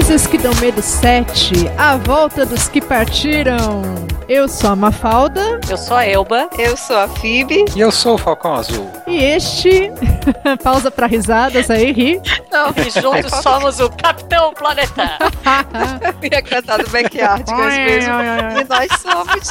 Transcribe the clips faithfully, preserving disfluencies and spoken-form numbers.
Coisas que dão medo sete, a volta dos que partiram. Eu sou a Mafalda. Eu sou a Elba. Eu sou a Phoebe. E eu sou o Falcão Azul. E este... Pausa pra risadas aí, ri. Não, e juntos somos o Capitão Planeta. Eu ia cantar do Backyard mesmo. E nós somos.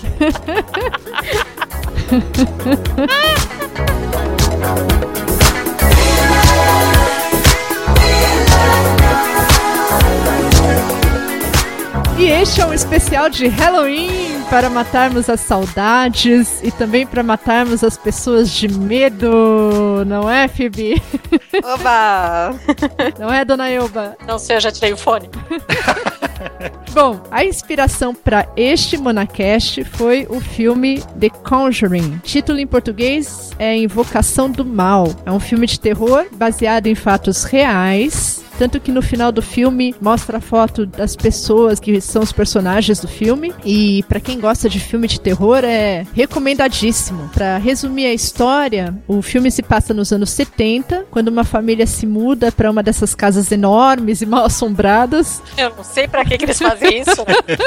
E este é um especial de Halloween para matarmos as saudades e também para matarmos as pessoas de medo, não é, Phoebe? Oba! Não é, dona Elba? Não sei, eu já tirei o fone. Bom, a inspiração para este Monacast foi o filme The Conjuring. Título em português é Invocação do Mal. É um filme de terror baseado em fatos reais. Tanto que no final do filme mostra a foto das pessoas que são os personagens do filme. E pra quem gosta de filme de terror é recomendadíssimo. Pra resumir a história, o filme se passa nos anos setenta, quando uma família se muda pra uma dessas casas enormes e mal assombradas. Eu não sei pra que, que eles fazem isso.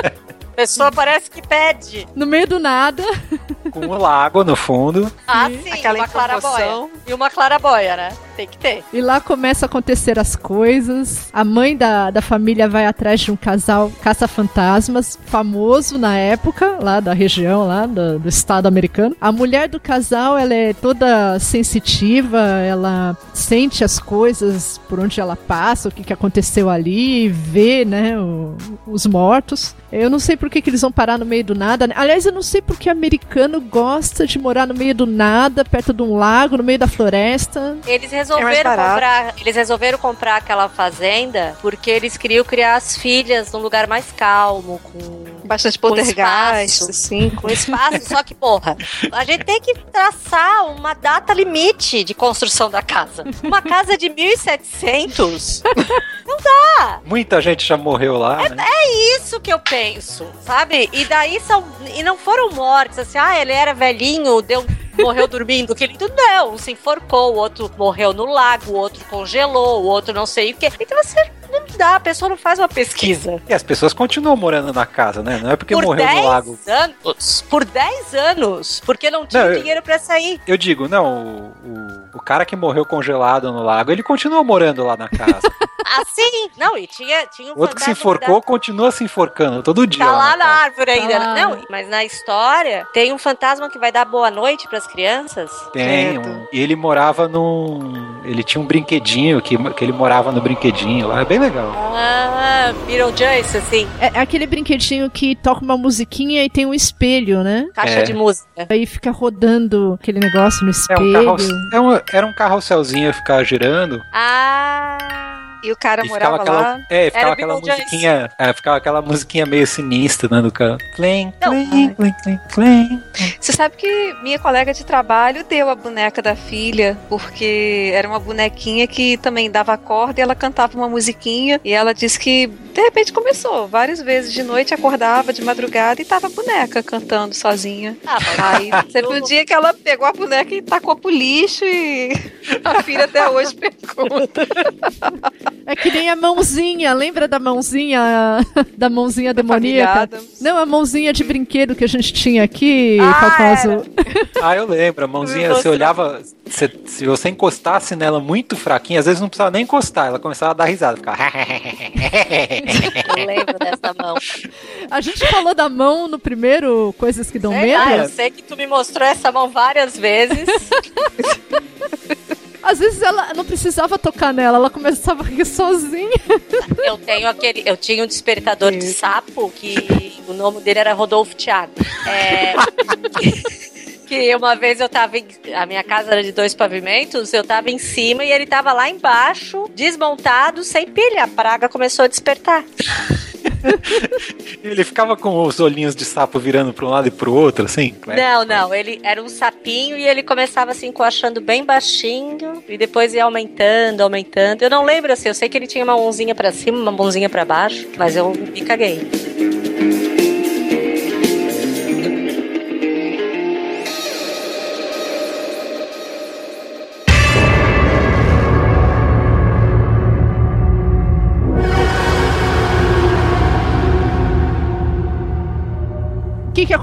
A pessoa parece que pede. No meio do nada. Com um lago no fundo. Ah, sim, aquela uma informação. clarabóia. E uma clarabóia, né? Tem que ter. E lá começa a acontecer as coisas. A mãe da, da família vai atrás de um casal caça-fantasmas, famoso na época, lá da região, lá do, do estado americano. A mulher do casal, ela é toda sensitiva, ela sente as coisas por onde ela passa, o que, que aconteceu ali, vê, né, o, os mortos. Eu não sei por que, que eles vão parar no meio do nada. Aliás, eu não sei por que americano gosta de morar no meio do nada, perto de um lago, no meio da floresta. Eles resolveram É comprar, eles resolveram comprar aquela fazenda porque eles queriam criar as filhas num lugar mais calmo, com bastante com poltergeist, espaço. assim. com espaço, só que, porra, a gente tem que traçar uma data limite de construção da casa. Uma casa de mil e setecentos não dá. Muita gente já morreu lá, É, né? é isso que eu penso, sabe? E daí são. E não foram mortes, assim, ah, ele era velhinho, deu. Morreu dormindo, que ele não, um se enforcou, o outro morreu no lago, o outro congelou, o outro não sei o que. Então você não dá, a pessoa não faz uma pesquisa. E as pessoas continuam morando na casa, né? Não é porque Por morreu no lago. dez anos, por dez anos, porque não tinha Não, eu- dinheiro pra sair. Eu digo, não, o, o, o cara que morreu congelado no lago, ele continua morando lá na casa. Assim, não, e tinha, tinha um O outro que se fantasma enforcou da- continua se enforcando todo dia. Tá lá na casa. árvore ainda. Tá lá. Não, mas na história tem um fantasma que vai dar boa noite pras crianças. Tem, um, e ele morava num... Ele tinha um brinquedinho, que, que ele morava no brinquedinho lá, é bem legal. Ah, Beetlejuice, assim, É é aquele brinquedinho que toca uma musiquinha e tem um espelho, né? caixa É. de música. Aí fica rodando aquele negócio no É espelho. um carro, é um, era um carrosselzinho que ficava girando. Ah... E o cara E ficava morava aquela, lá. é, ficava Era aquela Beetlejuice. musiquinha, é, ficava aquela musiquinha meio sinistra, né, do cara. Clem, Não. clem, clem, clem, clem. Você sabe que minha colega de trabalho deu a boneca da filha, porque era uma bonequinha que também dava corda e ela cantava uma musiquinha. E ela disse que, de repente, começou. Várias vezes de noite acordava de madrugada e tava a boneca cantando sozinha. Ah, mas Aí teve um dia que ela pegou a boneca e tacou pro lixo e a filha até hoje pergunta. É que nem a mãozinha, lembra da mãozinha, da mãozinha demoníaca? Família Addams. Não, a mãozinha de brinquedo que a gente tinha aqui, Ah, Falcão era. Azul. Ah, eu lembro, a mãozinha, Me você olhava, você- se você encostasse nela muito fraquinha, às vezes não precisava nem encostar, ela começava a dar risada, ficava... eu lembro dessa mão. A gente falou da mão no primeiro Coisas que Dão Sei Medo. lá, eu sei que tu me mostrou essa mão várias vezes. Às vezes ela não precisava tocar nela, ela começava a rir sozinha. Eu tenho aquele, eu tinha um despertador de sapo que o nome dele era Rodolfo Thiago. É, que uma vez eu tava em, a minha casa era de dois pavimentos, eu tava em cima e ele tava lá embaixo, desmontado, sem pilha. A praga começou a despertar. Ele ficava com os olhinhos de sapo virando para um lado e pro outro, assim. Não, não, ele era um sapinho e ele começava assim coachando bem baixinho e depois ia aumentando, aumentando. Eu não lembro assim, eu sei que ele tinha uma mãozinha pra cima, uma mãozinha pra baixo, mas eu me caguei.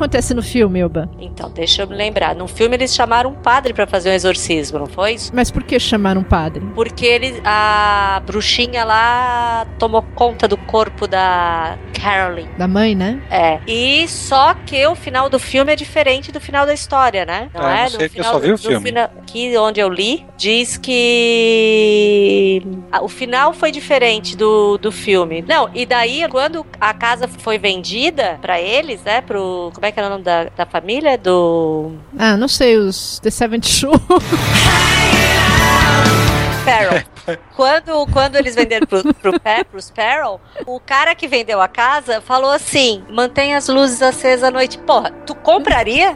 acontece no filme, Elba? Então, deixa eu me lembrar. No filme eles chamaram um padre pra fazer um exorcismo, não foi isso? Mas por que chamaram um padre? Porque ele, a bruxinha lá tomou conta do corpo da Carolyn. Da mãe, né? É. E só que o final do filme é diferente do final da história, né? Não é? é? Não sei, no que eu só vi o filme. Final, aqui onde eu li, diz que o final foi diferente do, do filme. Não, e daí, quando a casa foi vendida pra eles, né? Pro. Como é que era o nome da, da família? Do. Ah, não sei, os The Seventh Show. Sparrow. Quando, quando eles venderam pro, pro, pro Sparrow, o cara que vendeu a casa falou assim: mantenha as luzes acesas à noite. Porra, tu compraria?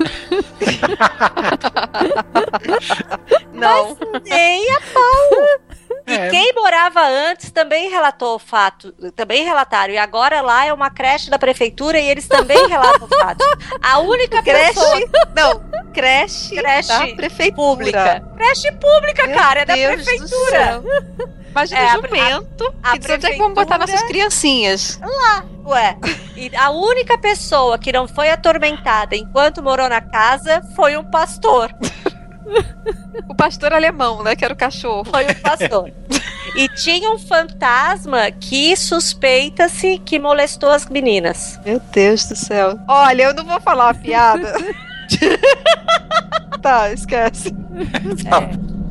Não. Mas nem a pau. E É. quem morava antes também relatou o fato, também relataram. E agora lá é uma creche da prefeitura e eles também relatam o fato. A única pessoa... Creche, não, creche, Creche da prefeitura. pública. Creche pública, Meu cara, é da Deus do prefeitura. céu. Imagina É, o a- jumento. a E diz onde é que vamos botar prefeitura- nossas criancinhas? Ué, e a única pessoa que não foi atormentada enquanto morou na casa foi um pastor. O pastor alemão, né? Que era o cachorro. Foi um pastor. E tinha um fantasma que suspeita-se que molestou as meninas. Meu Deus do céu. Olha, eu não vou falar a piada. Tá, esquece. Tá.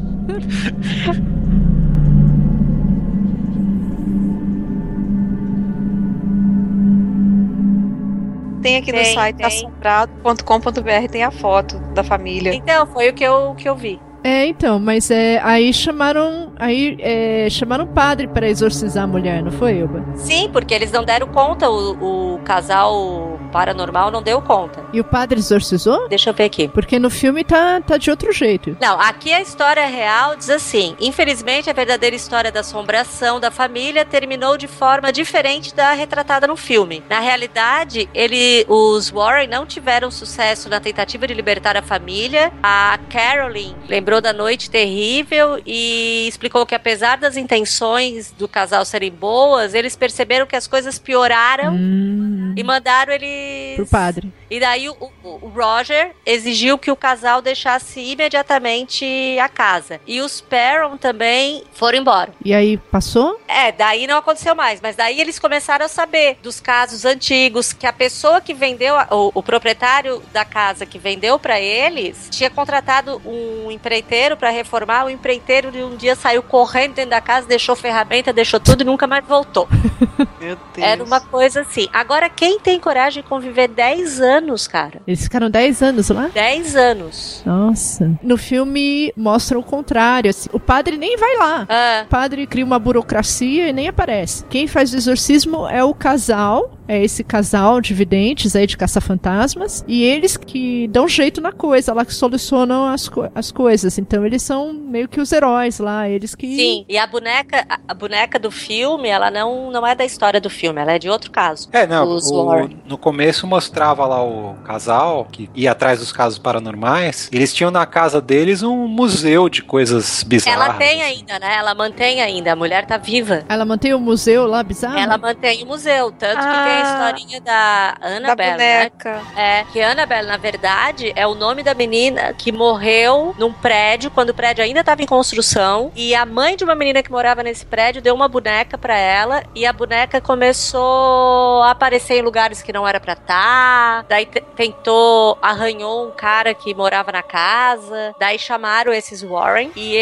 Tem aqui no Tem, site tem. assombrado ponto com ponto b r, tem a foto da família. Então, foi o que eu, que eu vi. É, então, mas é, aí chamaram aí é, chamaram um padre para exorcizar a mulher, não foi, Elba? Sim, porque eles não deram conta, o, o casal paranormal não deu conta. E o padre exorcizou? Deixa eu ver aqui. Porque no filme tá, tá de outro jeito. Não, aqui a história real diz assim: infelizmente, a verdadeira história da assombração da família terminou de forma diferente da retratada no filme. Na realidade, ele, os Warren não tiveram sucesso na tentativa de libertar a família. A Carolyn lembrou da noite terrível e explicou que, apesar das intenções do casal serem boas, eles perceberam que as coisas pioraram Hum, e mandaram eles pro padre. E daí o, o- o Roger exigiu que o casal deixasse imediatamente a casa. E os Perron também foram embora. E aí passou? É, daí não aconteceu mais. Mas daí eles começaram a saber dos casos antigos, que a pessoa que vendeu, a- o, o proprietário da casa que vendeu pra eles, tinha contratado um empreiteiro pra reformar. O empreiteiro de um dia saiu correndo dentro da casa, deixou ferramenta, deixou tudo e nunca mais voltou. Meu Deus. Era uma coisa assim. Agora, quem tem coragem de conviver dez anos, cara? Eles ficaram dez anos lá? dez anos. Nossa. No filme mostra o contrário. Assim, o padre nem vai lá. Ah, O padre cria uma burocracia e nem aparece. Quem faz o exorcismo é o casal. É esse casal de videntes aí, de caça-fantasmas. E eles que dão jeito na coisa, lá que solucionam as, co- as coisas. Então eles são meio que os heróis lá. Eles que... sim. E a boneca, a- a boneca do filme, ela não, não é da história do filme, ela é de outro caso. É, não, Os o- Warren. no começo mostrava lá o casal que ia atrás dos casos paranormais. Eles tinham na casa deles um museu de coisas bizarras. Ela tem assim. ainda, né? Ela mantém ainda. A mulher tá viva. Ela mantém o museu lá, bizarro? Ela mantém o museu. Tanto que Ah, tem a historinha da Da Annabelle, né? boneca. É, que Annabelle, na verdade, é o nome da menina que morreu num prédio, quando o prédio ainda estava em construção, e a mãe de uma menina que morava nesse prédio deu uma boneca pra ela, e a boneca começou a aparecer em lugares que não era pra estar, daí te- tentou, arranhou um cara que morava na casa, daí chamaram esses Warren, e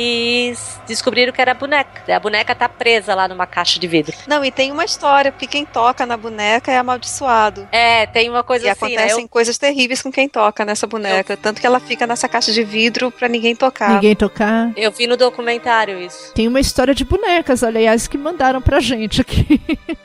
eles descobriram que era a boneca. A boneca tá presa lá numa caixa de vidro. Não, e tem uma história, porque quem toca na boneca é amaldiçoado. É, tem uma coisa E assim, né? acontecem Eu- coisas terríveis com quem toca nessa boneca. Tanto que ela fica nessa caixa de vidro pra ninguém tocar. Ninguém tocar. eu vi no documentário isso. Tem uma história de bonecas, aliás, que mandaram pra gente aqui.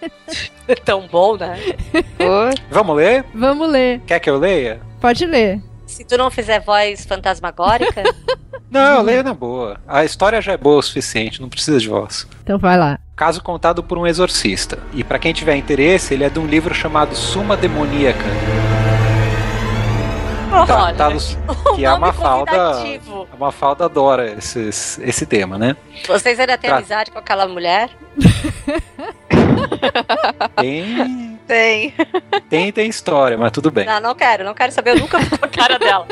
Tão bom, né? Oi. Vamos ler? Vamos ler. Quer que eu leia? Pode ler. Se tu não fizer voz fantasmagórica, Não, eu leio na boa. A história já é boa o suficiente, não precisa de voz. Então vai lá. Caso contado por um exorcista. E pra quem tiver interesse, ele é de um livro chamado Suma Demoníaca. Tá, olha, tá no- o que a nome Mafalda, convidativo. a Mafalda adora esses, esse tema, né? Vocês ainda têm Tá. amizade com aquela mulher? Tem, Tem. Tem, tem história, mas tudo bem. Não, não quero, não quero saber, eu nunca vi a cara dela.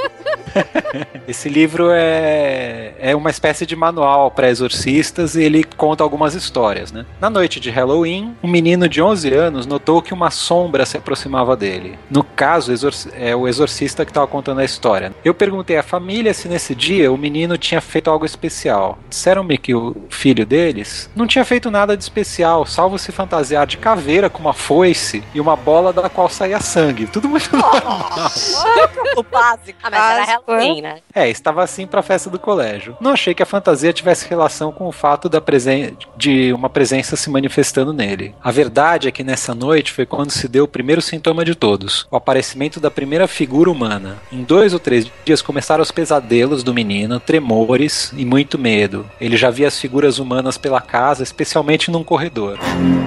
Esse livro é, é uma espécie de manual para exorcistas e ele conta algumas histórias, né? Na noite de Halloween, um menino de onze anos notou que uma sombra se aproximava dele. No caso, é o exorcista que estava contando a história. Eu perguntei à família se nesse dia o menino tinha feito algo especial. Disseram-me que o filho deles não tinha feito nada de especial, salvo se fantasiar de caveira com uma foice e uma bola da qual saía sangue. Tudo muito normal. O básico. Ah, mas era Halloween, né? É, estava assim pra festa do colégio. Não achei que a fantasia tivesse relação com o fato da presen- de uma presença se manifestando nele. A verdade é que nessa noite foi quando se deu o primeiro sintoma de todos, o aparecimento da primeira figura humana. Em dois ou três dias começaram os pesadelos do menino, tremores e muito medo. Ele já via as figuras humanas pela casa, especialmente num corredor.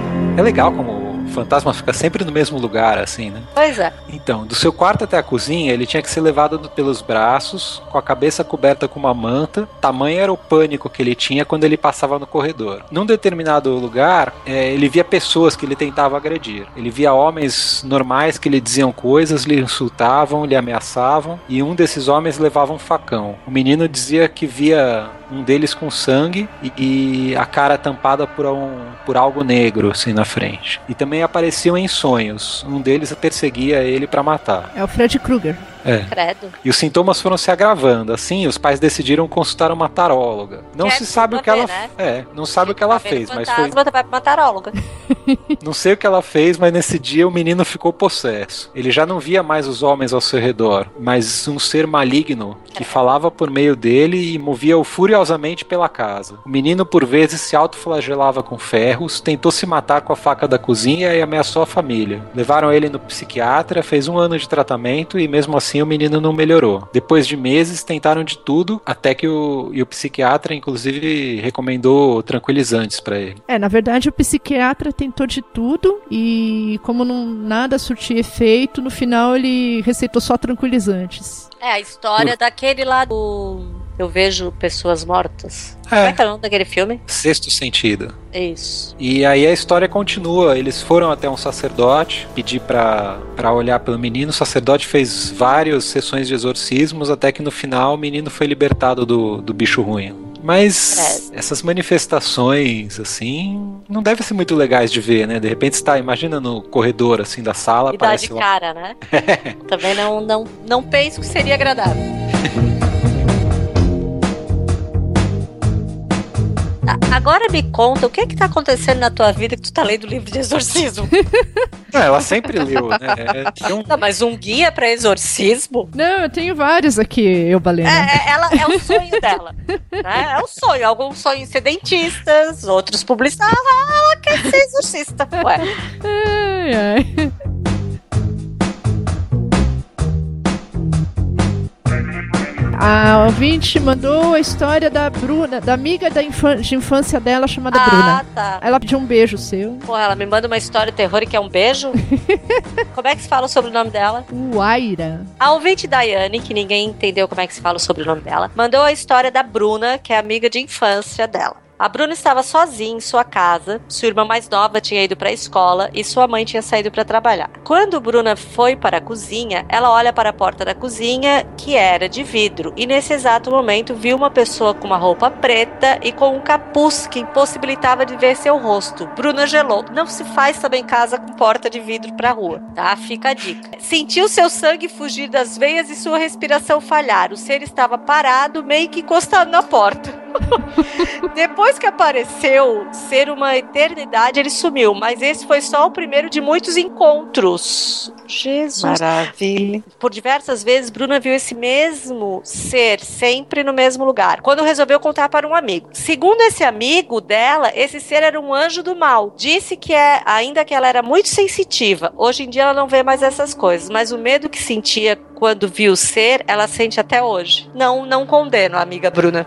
É legal como o fantasma fica sempre no mesmo lugar, assim, né? Pois é. Então, do seu quarto até a cozinha, ele tinha que ser levado pelos braços, com a cabeça coberta com uma manta. Tamanho era o pânico que ele tinha quando ele passava no corredor. Num determinado lugar, é, ele via pessoas que ele tentava agredir. Ele via homens normais que lhe diziam coisas, lhe insultavam, lhe ameaçavam, e um desses homens levava um facão. O menino dizia que via um deles com sangue e, e a cara tampada por, um, por algo negro, assim, na frente. E também apareciam em sonhos. Um deles perseguia ele para matar. É o Fred Krueger. É. Credo. E os sintomas foram se agravando. Assim, os pais decidiram consultar uma taróloga. Não Quer se sabe o que ver, ela né? é, não sabe o que ela fez, mas foi. Vai pra uma taróloga. Não sei o que ela fez, mas nesse dia o menino ficou possesso. Ele já não via mais os homens ao seu redor, mas um ser maligno que falava por meio dele e movia-o furiosamente pela casa. O menino por vezes se autoflagelava com ferros, tentou se matar com a faca da cozinha e ameaçou a família. Levaram ele no psiquiatra, fez um ano de tratamento e mesmo assim o menino não melhorou. Depois de meses tentaram de tudo, até que o, e o psiquiatra inclusive recomendou tranquilizantes para ele. É, na verdade o psiquiatra tentou de tudo e como não, nada surtia efeito, no final ele receitou só tranquilizantes. É, a história daquele lá do... Eu vejo pessoas mortas. É. Como é que é o nome daquele filme? Sexto Sentido. Isso. E aí a história continua. Eles foram até um sacerdote pedir pra, pra olhar pelo menino. O sacerdote fez várias sessões de exorcismos até que no final o menino foi libertado do, do bicho ruim. Mas é. essas manifestações, assim, não devem ser muito legais de ver, né? De repente você tá, imagina no corredor, assim, da sala. E dá de lá... cara, né? Também não, não, não penso que seria agradável. Agora me conta, o que é que tá acontecendo na tua vida que tu tá lendo o livro de exorcismo? Não, ela sempre leu, né? É um... Não, mas um guia pra exorcismo? Não, eu tenho vários aqui, eu, Balena. É, ela, é o sonho dela. Né? É o sonho. Alguns sonham ser dentistas, outros publicitários. Ah, ela quer ser exorcista. Ué. Ai, ai. A ouvinte mandou a história da Bruna, da amiga da infan- de infância dela chamada ah, Bruna. Ah, tá. Ela pediu um beijo seu. Pô, ela me manda uma história de terror e quer um beijo? Como é que se fala sobre o nome dela? Uaira. A ouvinte Daiane, que ninguém entendeu como é que se fala sobre o nome dela, mandou a história da Bruna, que é amiga de infância dela. A Bruna estava sozinha em sua casa, sua irmã mais nova tinha ido para a escola e sua mãe tinha saído para trabalhar. Quando Bruna foi para a cozinha, ela olha para a porta da cozinha, que era de vidro, e nesse exato momento viu uma pessoa com uma roupa preta e com um capuz que impossibilitava de ver seu rosto. Bruna gelou. Não se faz também casa com porta de vidro para a rua, tá? Fica a dica. Sentiu seu sangue fugir das veias e sua respiração falhar. O ser estava parado, meio que encostado na porta. Depois que apareceu ser uma eternidade, ele sumiu, mas esse foi só o primeiro de muitos encontros. Jesus. Maravilha. Por diversas vezes, Bruna viu esse mesmo ser sempre no mesmo lugar, quando resolveu contar para um amigo. Segundo esse amigo dela, esse ser era um anjo do mal. Disse que é, ainda que ela era muito sensitiva, hoje em dia ela não vê mais essas coisas, mas o medo que sentia quando viu o ser, ela sente até hoje. Não, não condeno a amiga Bruna.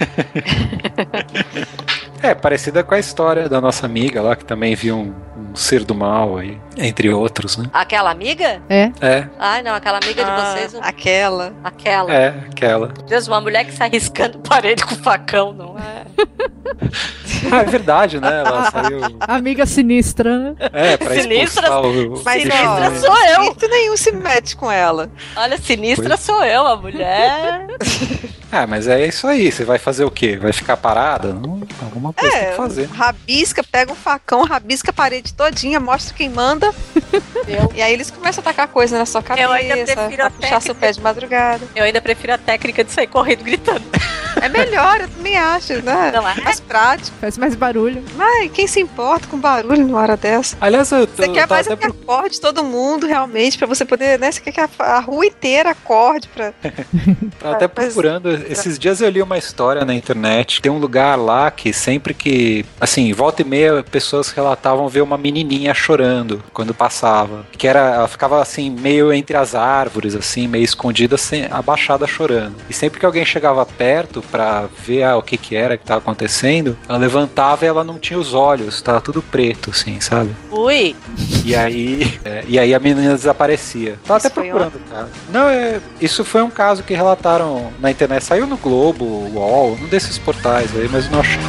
É, parecida com a história da nossa amiga lá, que também viu um, um ser do mal aí, entre outros, né? Aquela amiga? É. É. Ai, não, aquela amiga ah, de vocês. Aquela. Aquela. É, aquela. Deus, uma mulher que sai riscando parede com facão, não é? Ah, é verdade, né? Ela saiu... Amiga sinistra. É, pra Sinistra, expulsar o... Mas, sinistra ó, sou eu. jeito nenhum se mete com ela. Olha, sinistra sou eu, a mulher. Ah, mas é isso aí. Você vai fazer o quê? Vai ficar parada? Não, alguma coisa tem É, que fazer. rabisca, pega um facão, rabisca a parede todinha, mostra quem manda. Eu, E aí eles começam a tacar coisa na sua cabeça, Eu ainda prefiro a a puxar seu técnica. pé de madrugada. eu ainda prefiro a técnica de sair correndo gritando. É melhor, eu também acho, né? Não é? Mais prático. Faz mais barulho. Mas quem se importa com barulho numa hora dessa? Aliás, eu tô, Você quer eu tô mais até é que pro- acorde todo mundo, realmente, pra você poder, né? Você quer que a, a rua inteira acorde pra... tô até Mas- procurando. Esses dias eu li uma história na internet. Tem um lugar lá que sempre que, assim, volta e meia, pessoas relatavam ver uma menininha chorando quando passava. Que era, ela ficava assim, meio entre as árvores, assim, meio escondida, assim, abaixada chorando. E sempre que alguém chegava perto pra ver ah, o que que era que tava acontecendo, ela levantava e ela não tinha os olhos, tava tudo preto, assim, sabe? Ui, E aí, é, e aí a menina desaparecia. Tava até Isso foi procurando o caso. Não, é, isso foi um caso que relataram na internet. Saiu no Globo, U O L, um desses portais aí, mas não achei.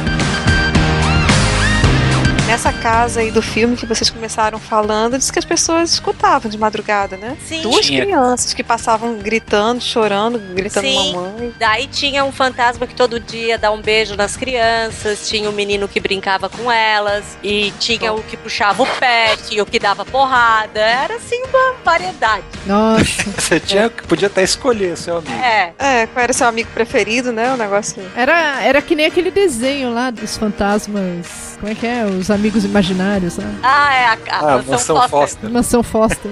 Nessa casa aí do filme que vocês começaram falando, diz que as pessoas escutavam de madrugada, né? sim. Duas Tinha. crianças que passavam gritando, chorando, gritando Sim. mamãe. Daí tinha um fantasma que todo dia dá um beijo nas crianças, tinha um menino que brincava com elas, e tinha o que puxava o pé, tinha o que dava porrada. Era assim uma variedade. Nossa. Você tinha, podia até escolher seu amigo. É. É, qual era seu amigo preferido, né? O negócio. Era, era que nem aquele desenho lá dos fantasmas. Como é que é? Os amigos imaginários, sabe? Ah, é a, a Ah, mansão, Mansão Foster. Foster. Mansão Foster.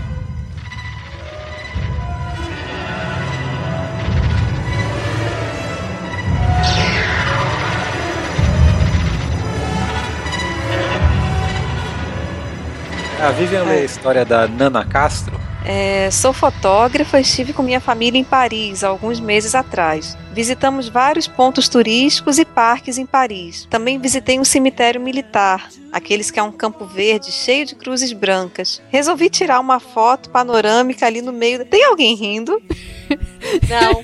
A Vivian lê a história da Nana Castro. É, sou fotógrafa e estive com minha família em Paris há alguns meses atrás. Visitamos vários pontos turísticos e parques em Paris. Também visitei um cemitério militar, aqueles que é um campo verde cheio de cruzes brancas. Resolvi tirar uma foto panorâmica ali no meio. Tem alguém rindo? Não.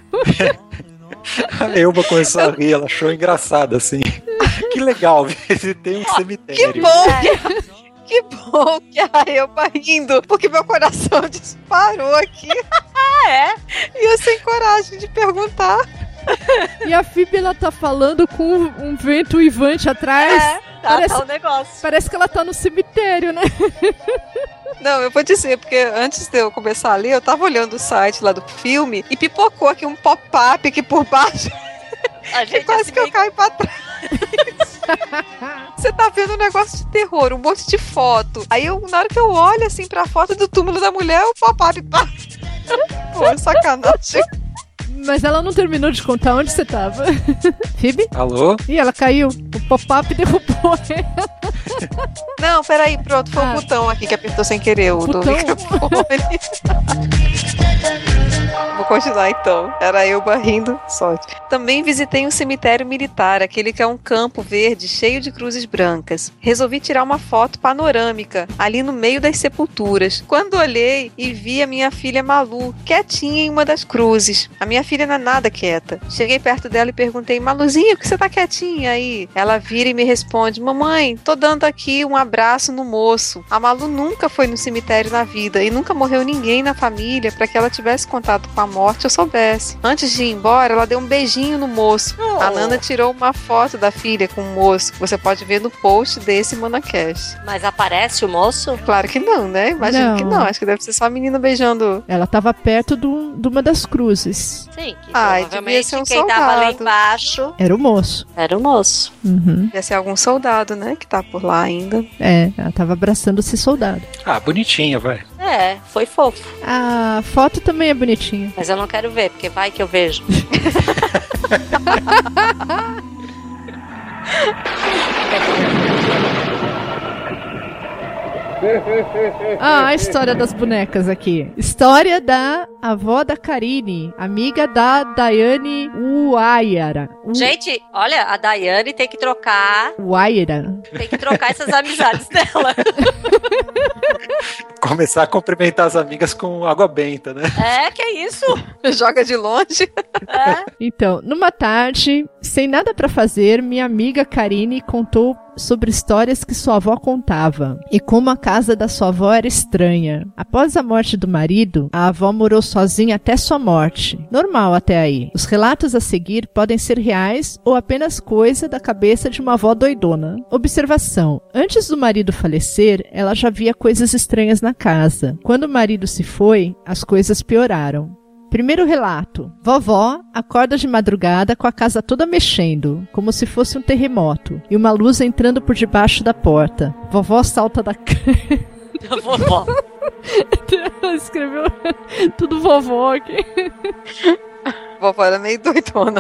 A Elba começou a rir, ela achou engraçado, assim. Que legal, visitei um cemitério. Que bom que... Que bom que a Elba rindo, porque meu coração disparou aqui. Ah, é? E eu sem coragem de perguntar. E a Phoebe, ela tá falando com um vento uivante atrás. É, tá, Parece- tá o negócio. Parece que ela tá no cemitério, né? Não, eu vou dizer, porque antes de eu começar a ler, eu tava olhando o site lá do filme e pipocou aqui um pop-up aqui por baixo. A gente Quase assim, que eu meio- caio pra trás. Você tá vendo um negócio de terror, um monte de foto. Aí eu, na hora que eu olho assim pra foto do túmulo da mulher, o pop-up pá. Pô, sacanagem. Mas ela não terminou de contar onde você tava. Phoebe? Alô? Ih, ela caiu. O pop-up derrubou ela. Não, peraí, pronto, foi Ah. o botão aqui que apertou sem querer o do Botão? microfone. Vou continuar então. Era eu barrindo, sorte. Também visitei um cemitério militar, aquele que é um campo verde cheio de cruzes brancas. Resolvi tirar uma foto panorâmica ali no meio das sepulturas. Quando olhei e vi a minha filha Malu quietinha em uma das cruzes. A minha filha não é nada quieta. Cheguei perto dela e perguntei: Maluzinha, por que você tá quietinha aí? Ela vira e me responde: mamãe, tô dando aqui um abraço no moço. A Malu nunca foi no cemitério na vida e nunca morreu ninguém na família para que ela tivesse contato com a morte eu soubesse. Antes de ir embora, ela deu um beijinho no moço. Oh. A Nana tirou uma foto da filha com o moço, que você pode ver no post desse Monacast. Mas aparece o moço? Claro que não, né? Imagino Não. que não. Acho que deve ser só a menina beijando. Ela tava perto do, de uma das cruzes. Sim, que Ai, devia provavelmente ser um quem tava lá soldado. embaixo Era o moço. era o moço. Uhum. Deve ser algum soldado, né? Que tá por lá ainda. É, ela tava abraçando esse soldado. Ah, bonitinha, vai. É, foi fofo. A foto também é bonitinha. Mas eu não quero ver, porque vai que eu vejo. Ah, a história das bonecas aqui. História da avó da Karine, amiga da Daiane Uaira. U... Gente, olha, a Daiane tem que trocar... Uaira. Tem que trocar essas amizades dela. Começar a cumprimentar as amigas com água benta, né? É, que é isso? Joga de longe. É. Então, numa tarde, sem nada pra fazer, minha amiga Karine contou sobre histórias que sua avó contava e como a casa da sua avó era estranha. Após a morte do marido, a avó morou sozinha até sua morte. Normal até aí. Os relatos a seguir podem ser reais ou apenas coisa da cabeça de uma avó doidona. Observação: antes do marido falecer, ela já via coisas estranhas na casa. Quando o marido se foi, as coisas pioraram. Primeiro relato. Vovó acorda de madrugada com a casa toda mexendo, como se fosse um terremoto, e uma luz entrando por debaixo da porta. Vovó salta da cama. Vovó. Ela escreveu tudo vovó aqui. Vovó era meio doidona.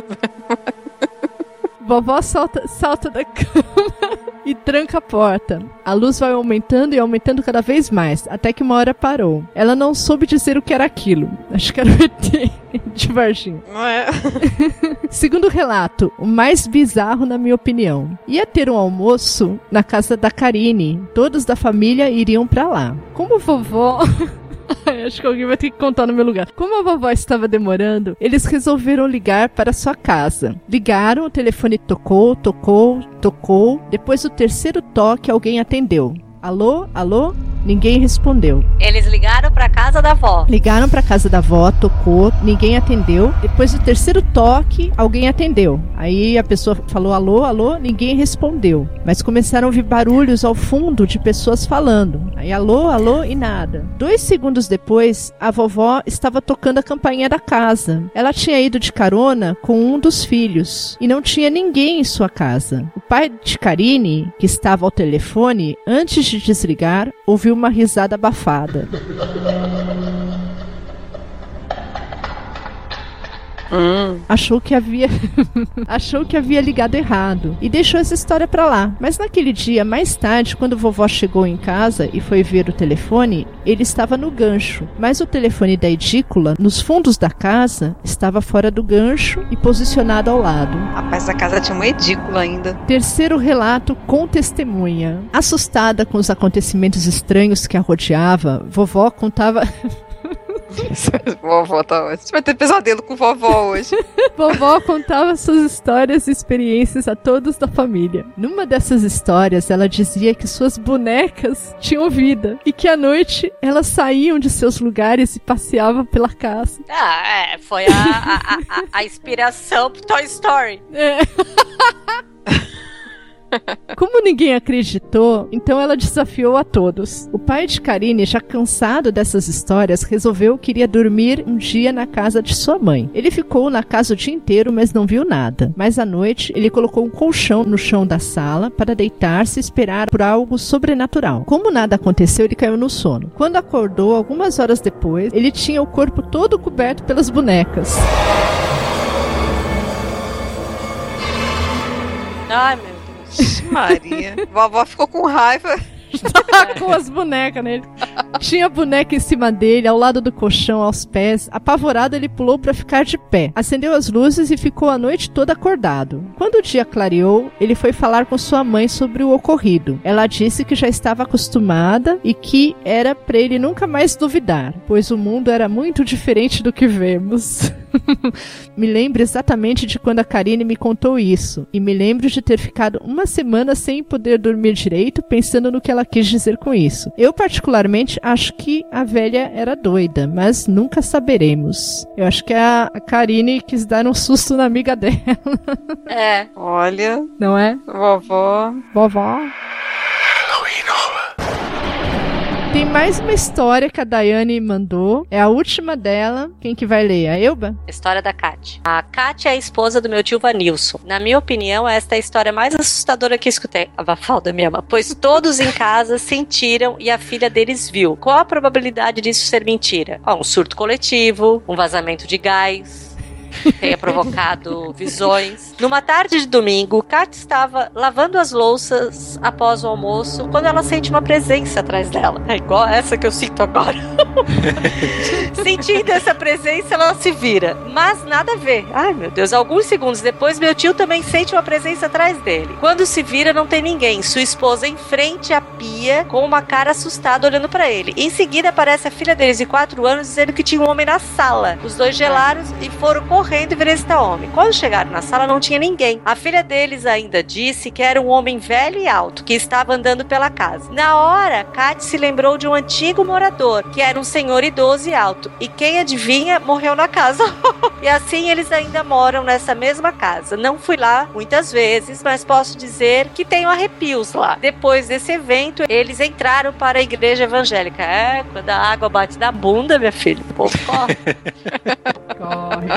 Vovó salta, salta da cama e tranca a porta. A luz vai aumentando e aumentando cada vez mais, até que uma hora parou. Ela não soube dizer o que era aquilo. Acho que era o E T de Varginha. Não é? Segundo relato, o mais bizarro na minha opinião. Ia ter um almoço na casa da Karine. Todos da família iriam pra lá. Como vovó... Acho que alguém vai ter que contar no meu lugar. Como a vovó estava demorando, eles resolveram ligar para sua casa. Ligaram, o telefone tocou, tocou, tocou. Depois do terceiro toque, alguém atendeu. Alô? Alô? Ninguém respondeu. Eles ligaram pra casa da avó. Ligaram pra casa da avó, tocou, ninguém atendeu. Depois do terceiro toque, alguém atendeu. Aí a pessoa falou alô, alô, ninguém respondeu. Mas começaram a ouvir barulhos ao fundo de pessoas falando. Aí alô, alô e nada. Dois segundos depois, a vovó estava tocando a campainha da casa. Ela tinha ido de carona com um dos filhos e não tinha ninguém em sua casa. O pai de Karine, que estava ao telefone, antes de desligar, ouviu uma risada abafada. Hum. Achou que havia achou que havia ligado errado e deixou essa história pra lá. Mas naquele dia, mais tarde, quando vovó chegou em casa e foi ver o telefone, ele estava no gancho, mas o telefone da edícula, nos fundos da casa, estava fora do gancho e posicionado ao lado. Rapaz, a casa tinha uma edícula ainda. Terceiro relato com testemunha. Assustada com os acontecimentos estranhos que a rodeava, vovó contava... Vovó tá ótimo. Você vai ter pesadelo com vovó hoje. Vovó contava suas histórias e experiências a todos da família. Numa dessas histórias, ela dizia que suas bonecas tinham vida e que à noite elas saíam de seus lugares e passeavam pela casa. Ah, é. Foi a, a, a, a inspiração pro Toy Story. É. Como ninguém acreditou, então ela desafiou a todos. O pai de Karine, já cansado dessas histórias, resolveu que iria dormir um dia na casa de sua mãe. Ele ficou na casa o dia inteiro, mas não viu nada. Mas à noite, ele colocou um colchão no chão da sala para deitar-se e esperar por algo sobrenatural. Como nada aconteceu, ele caiu no sono. Quando acordou, algumas horas depois, ele tinha o corpo todo coberto pelas bonecas. Ai, meu Deus. Maria. Vovó ficou com raiva. Tacou as bonecas nele. Tinha boneca em cima dele, ao lado do colchão, aos pés. Apavorado, ele pulou para ficar de pé. Acendeu as luzes e ficou a noite toda acordado. Quando o dia clareou, ele foi falar com sua mãe sobre o ocorrido. Ela disse que já estava acostumada e que era para ele nunca mais duvidar, pois o mundo era muito diferente do que vemos. Me lembro exatamente de quando a Karine me contou isso, e me lembro de ter ficado uma semana sem poder dormir direito, pensando no que ela quis dizer com isso. Eu particularmente acho que a velha era doida, mas nunca saberemos. Eu acho que a, a Karine quis dar um susto na amiga dela. É. Olha. Não é? Vovó. Vovó. Tem mais uma história que a Daiane mandou. É a última dela. Quem que vai ler? A Elba? História da Kátia. A Kátia é a esposa do meu tio Vanilson. Na minha opinião, esta é a história mais assustadora que escutei. A Mafalda me ama. Pois todos em casa sentiram e a filha deles viu. Qual a probabilidade disso ser mentira? Ó, um surto coletivo, um vazamento de gás... tenha provocado visões. Numa tarde de domingo, Kat estava lavando as louças após o almoço quando ela sente uma presença atrás dela. É igual essa que eu sinto agora. Sentindo essa presença, ela se vira. Mas nada a ver. Ai, meu Deus. Alguns segundos depois, meu tio também sente uma presença atrás dele. Quando se vira, não tem ninguém. Sua esposa em frente à pia, com uma cara assustada, olhando pra ele. Em seguida, aparece a filha deles de quatro anos, dizendo que tinha um homem na sala. Os dois gelaram e foram correndo ver esse homem. Quando chegaram na sala, não tinha ninguém. A filha deles ainda disse que era um homem velho e alto, que estava andando pela casa. Na hora, Kat se lembrou de um antigo morador, que era um senhor idoso e alto. E quem adivinha, morreu na casa. E assim eles ainda moram nessa mesma casa. Não fui lá muitas vezes, mas posso dizer que tenho arrepios lá. Depois desse evento, eles entraram para a igreja evangélica. É, quando a água bate na bunda, minha filha, o povo corre. Corre.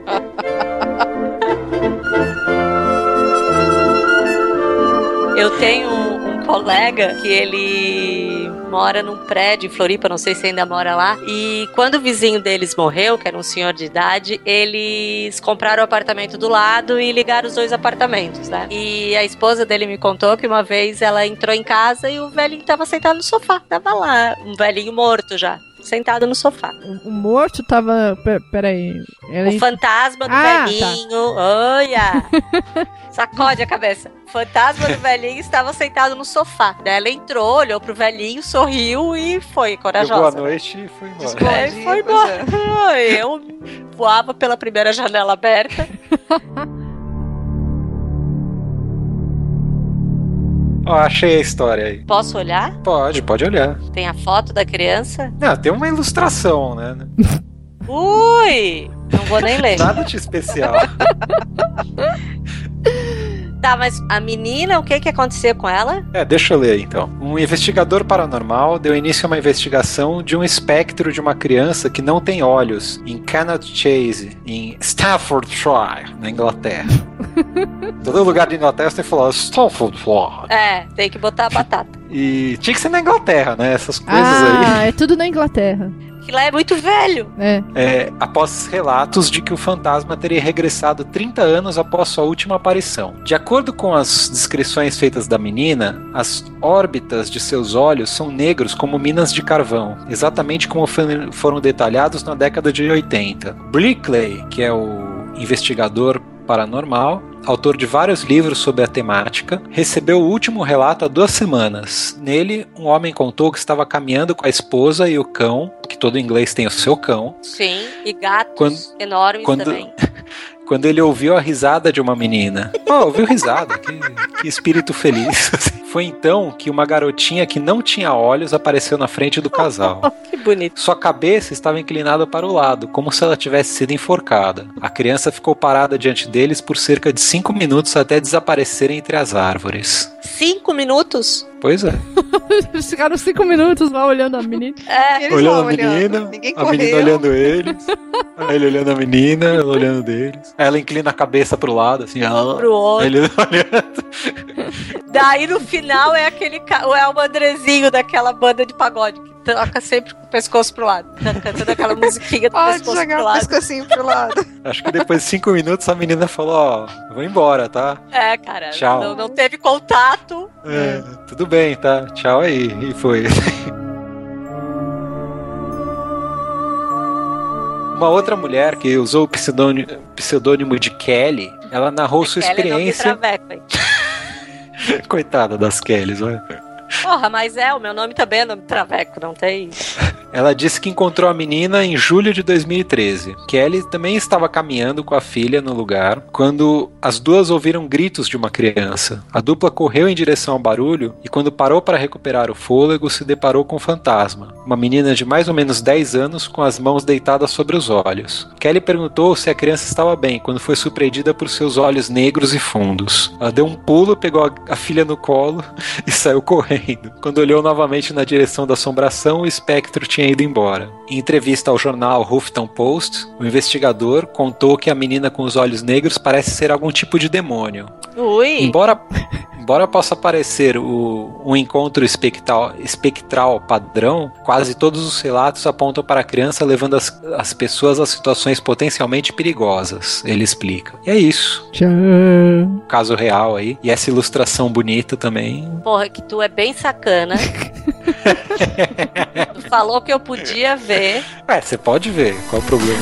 Eu tenho um, um colega que ele mora num prédio em Floripa, não sei se ainda mora lá, e quando o vizinho deles morreu, que era um senhor de idade, eles compraram o apartamento do lado e ligaram os dois apartamentos, né? E a esposa dele me contou que uma vez ela entrou em casa e o velhinho tava sentado no sofá, tava lá, um velhinho morto já. Sentado no sofá. O, o morto tava... Per, peraí. Ela... O fantasma do ah, velhinho. Tá. Olha! Sacode a cabeça. O fantasma do velhinho estava sentado no sofá. Daí ela entrou, olhou pro velhinho, sorriu e foi corajosa. Boa noite e foi embora. É, foi embora. É. Eu voava pela primeira janela aberta. Ó, achei a história aí. Posso olhar? Pode, pode olhar. Tem a foto da criança? Não, tem uma ilustração, né? Ui! Não vou nem ler. Nada de especial. Tá, mas a menina, o que que aconteceu com ela? É, deixa eu ler aí, então. Um investigador paranormal deu início a uma investigação de um espectro de uma criança que não tem olhos em Cannock Chase, em Staffordshire, na Inglaterra. Todo lugar de Inglaterra você tem que falar Staffordshire. É, tem que botar a batata. E tinha que ser na Inglaterra, né? Essas coisas ah, aí. Ah, é tudo na Inglaterra. Que lá é muito velho. É. É, após relatos de que o fantasma teria regressado trinta anos após sua última aparição. De acordo com as descrições feitas da menina, as órbitas de seus olhos são negros como minas de carvão, exatamente como foram detalhados na década de oitenta. Brickley, que é o investigador paranormal, autor de vários livros sobre a temática, recebeu o último relato há duas semanas. Nele, um homem contou que estava caminhando com a esposa e o cão, que todo inglês tem o seu cão. Sim, e gatos quando, enormes quando, também. Quando ele ouviu a risada de uma menina. Oh, ouviu risada, que, que espírito feliz. Foi então que uma garotinha que não tinha olhos apareceu na frente do casal. Que bonito. Sua cabeça estava inclinada para o lado, como se ela tivesse sido enforcada. A criança ficou parada diante deles por cerca de cinco minutos até desaparecer entre as árvores. Cinco minutos? Pois é. Eles ficaram cinco minutos lá olhando a menina. É. Olhando a menina, a menina olhando eles, ele olhando a menina, ela olhando deles. Aí ela inclina a cabeça pro lado, assim, ó, pro outro. Ele olhando. Daí no final é aquele é o Andrezinho daquela banda de pagode que toca sempre com o pescoço pro lado, cantando aquela musiquinha do Pode pescoço jogar pro o lado. pescocinho pro lado. Acho que depois de cinco minutos a menina falou, ó, vou embora, tá? É, cara. Tchau. Não, não teve contato. É, tudo bem, tá? Tchau aí. E foi. Uma outra mulher que usou o pseudônimo, pseudônimo de Kelly, ela narrou sua Kelly experiência. É nome traveco, hein? Coitada das Kellys, olha. Porra, mas é, o meu nome também é nome traveco, não tem? Ela disse que encontrou a menina em julho de dois mil e treze. Kelly também estava caminhando com a filha no lugar quando as duas ouviram gritos de uma criança. A dupla correu em direção ao barulho e quando parou para recuperar o fôlego se deparou com um fantasma. Uma menina de mais ou menos dez anos com as mãos deitadas sobre os olhos. Kelly perguntou se a criança estava bem quando foi surpreendida por seus olhos negros e fundos. Ela deu um pulo, pegou a, a filha no colo e saiu correndo. Quando olhou novamente na direção da assombração, o espectro tinha ido embora. Em entrevista ao jornal Huffington Post, o investigador contou que a menina com os olhos negros parece ser algum tipo de demônio. Ui! Embora, embora possa parecer o, um encontro espectral, espectral padrão, quase todos os relatos apontam para a criança levando as, as pessoas a situações potencialmente perigosas, ele explica. E é isso. Tchau. Caso real aí. E essa ilustração bonita também. Porra, que tu é bem sacana. Tu falou que eu podia ver. É, você pode ver, qual é o problema?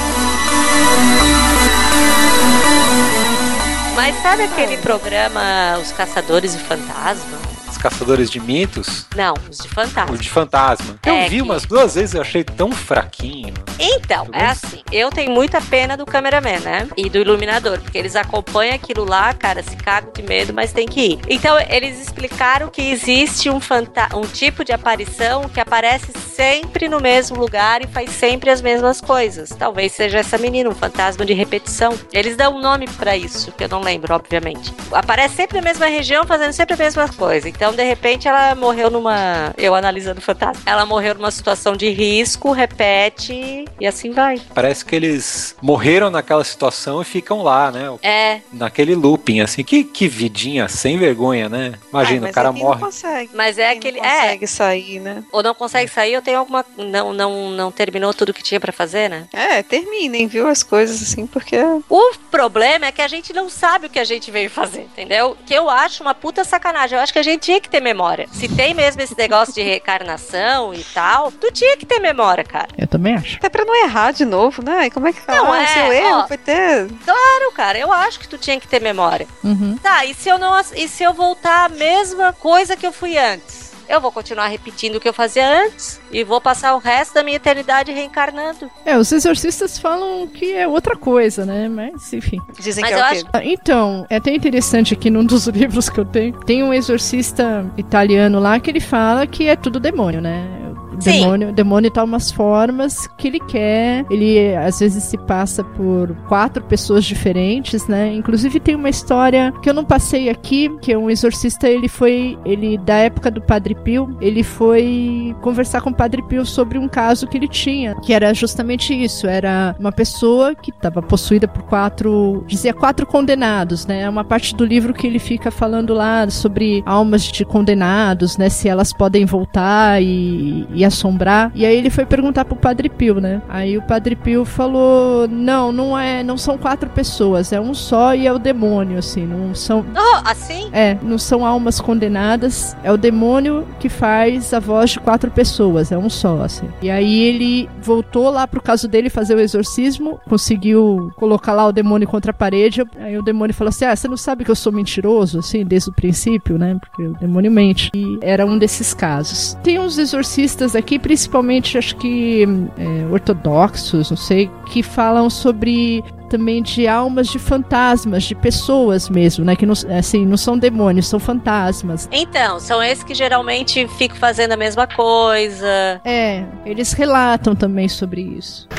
Mas sabe aquele programa Os Caçadores de Fantasma? Os Caçadores de Mitos? Não, os de fantasma. O de fantasma. Eu É vi que- umas duas vezes e eu achei tão fraquinho. Então, Tudo é bem? assim, eu tenho muita pena do cameraman, né? E do iluminador, porque eles acompanham aquilo lá, cara, se cagam de medo, mas tem que ir. Então, eles explicaram que existe um, fanta- um tipo de aparição que aparece sempre no mesmo lugar e faz sempre as mesmas coisas. Talvez seja essa menina, um fantasma de repetição. Eles dão um nome pra isso, que eu não lembro, obviamente. Aparece sempre na mesma região, fazendo sempre a mesma coisa. Então, de repente, ela morreu numa... Eu analisando o fantasma. Ela morreu numa situação de risco, repete e assim vai. Parece que eles morreram naquela situação e ficam lá, né? É, Naquele looping, assim. Que, que vidinha sem vergonha, né? Imagina, Ai, mas o cara é quem morre. Não consegue. mas é Quem aquele... Não É, consegue sair, né? ou não consegue sair, ou tem alguma... Não, não, não terminou tudo que tinha pra fazer, né? É, terminem, viu, as coisas assim, porque... O problema é que a gente não sabe o que a gente veio fazer, entendeu? Que eu acho uma puta sacanagem. Eu acho que a gente tinha que ter memória. Se tem mesmo esse negócio de reencarnação e tal, tu tinha que ter memória, cara. Eu também acho. Até pra não errar de novo, né? E como é que fala? Não, Ah, é, seu erro ó. foi ter... Claro, cara, eu acho que tu tinha que ter memória. Uhum. Tá, e se eu não... E se eu voltar a mesma coisa que eu fui antes? Eu vou continuar repetindo o que eu fazia antes e vou passar o resto da minha eternidade reencarnando. É, os exorcistas falam que é outra coisa, né? Mas, enfim. Dizem Mas que é eu o quê? acho- Ah, Então, é até interessante aqui num dos livros que eu tenho, tem um exorcista italiano lá que ele fala que é tudo demônio, né? O Sim. demônio, o demônio tá umas formas que ele quer. Ele às vezes se passa por quatro pessoas diferentes, né? Inclusive tem uma história que eu não passei aqui, que é um exorcista, ele foi, ele da época do Padre Pio, ele foi conversar com o Padre Pio sobre um caso que ele tinha, que era justamente isso, era uma pessoa que estava possuída por quatro, dizia quatro condenados, né? É uma parte do livro que ele fica falando lá sobre almas de condenados, né? Se elas podem voltar e, e assombrar. E aí ele foi perguntar pro Padre Pio, né? Aí o Padre Pio falou, não, não é, não são quatro pessoas, é um só e é o demônio, assim, não são... Oh, assim? É, não são almas condenadas, é o demônio que faz a voz de quatro pessoas, é um só, assim. E aí ele voltou lá pro caso dele fazer o exorcismo, conseguiu colocar lá o demônio contra a parede, aí o demônio falou assim, ah, você não sabe que eu sou mentiroso, assim, desde o princípio, né, porque o demônio mente. E era um desses casos. Tem uns exorcistas aqui, principalmente, acho que é, ortodoxos, não sei, que falam sobre... também de almas de fantasmas, de pessoas mesmo, né? Que não, assim, não são demônios, são fantasmas. Então, são esses que geralmente ficam fazendo a mesma coisa. É, eles relatam também sobre isso.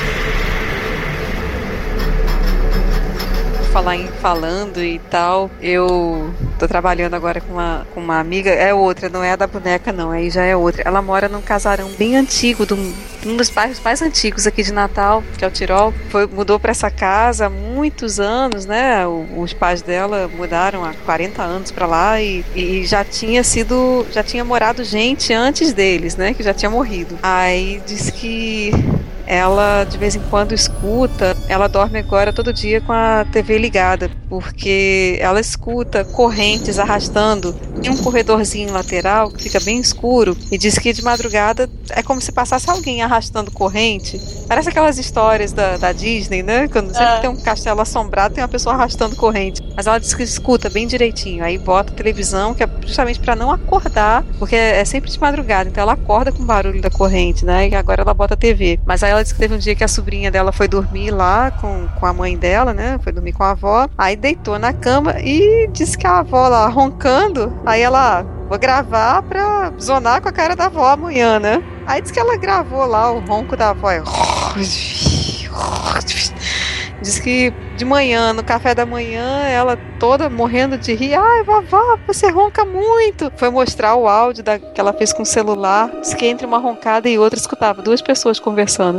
Falar em falando e tal, eu tô trabalhando agora com uma, com uma amiga, é outra, não é a da boneca não, aí já é outra. Ela mora num casarão bem antigo, de um, um dos bairros mais antigos aqui de Natal, que é o Tirol. Foi, mudou pra essa casa há muitos anos, né? O, os pais dela mudaram há quarenta anos pra lá e, e já tinha sido, já tinha morado gente antes deles, né? Que já tinha morrido. Aí diz que ela de vez em quando escuta, ela dorme agora todo dia com a T V ligada, porque ela escuta correntes arrastando. Tem um corredorzinho lateral que fica bem escuro e diz que de madrugada é como se passasse alguém arrastando corrente. Parece aquelas histórias da, da Disney, né? Quando sempre Ah. tem um castelo assombrado, tem uma pessoa arrastando corrente. Mas ela diz que escuta bem direitinho. Aí bota a televisão, que é justamente para não acordar, porque é sempre de madrugada, então ela acorda com o barulho da corrente, né? E agora ela bota a T V. Mas aí ela disse que teve um dia que a sobrinha dela foi dormir lá com, com a mãe dela, né? Foi dormir com a avó. Aí deitou na cama e disse que a avó lá roncando. Aí ela, vou gravar pra zonar com a cara da avó amanhã, né? Aí disse que ela gravou lá o ronco da avó. Diz que de manhã, no café da manhã, ela toda morrendo de rir. Ai, vovó, você ronca muito. Foi mostrar o áudio da, que ela fez com o celular. Diz que entre uma roncada e outra escutava duas pessoas conversando.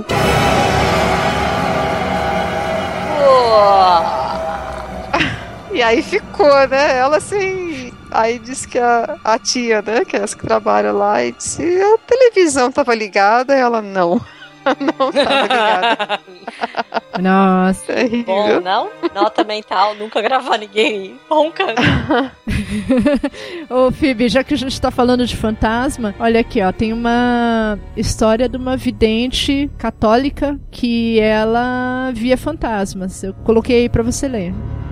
E aí ficou, né? Ela assim, Aí disse que a, a tia, né, que é essa que trabalha lá, e disse, a televisão tava ligada, e ela, não. Não tava ligada. Nossa. Bom, não? Nota mental, nunca gravar ninguém roncando. Ô, Phoebe, já que a gente tá falando de fantasma, olha aqui, ó, tem uma história de uma vidente católica que ela via fantasmas. Eu coloquei aí pra você ler.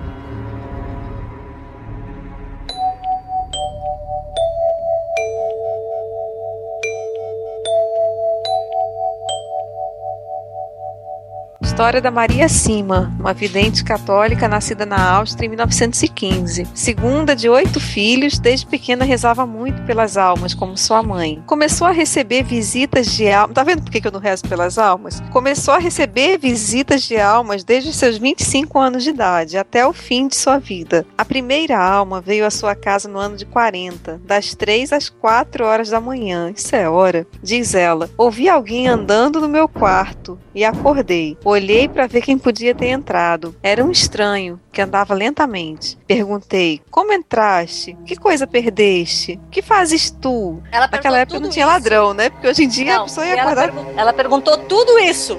História da Maria Cima, uma vidente católica nascida na Áustria em mil novecentos e quinze. Segunda de oito filhos, desde pequena rezava muito pelas almas, como sua mãe. Começou a receber visitas de almas... Tá vendo por que eu não rezo pelas almas? Começou a receber visitas de almas desde os seus vinte e cinco anos de idade, até o fim de sua vida. A primeira alma veio à sua casa no ano de quarenta, das três às quatro horas da manhã. Isso é hora. Diz ela, ouvi alguém andando no meu quarto e acordei. Olhei para ver quem podia ter entrado. Era um estranho que andava lentamente. Perguntei, como entraste? Que coisa perdeste? Que fazes tu? Ela Naquela época não tinha isso. ladrão, né? Porque hoje em dia Não, a pessoa ia ela, acordar... pergun- ela perguntou tudo isso.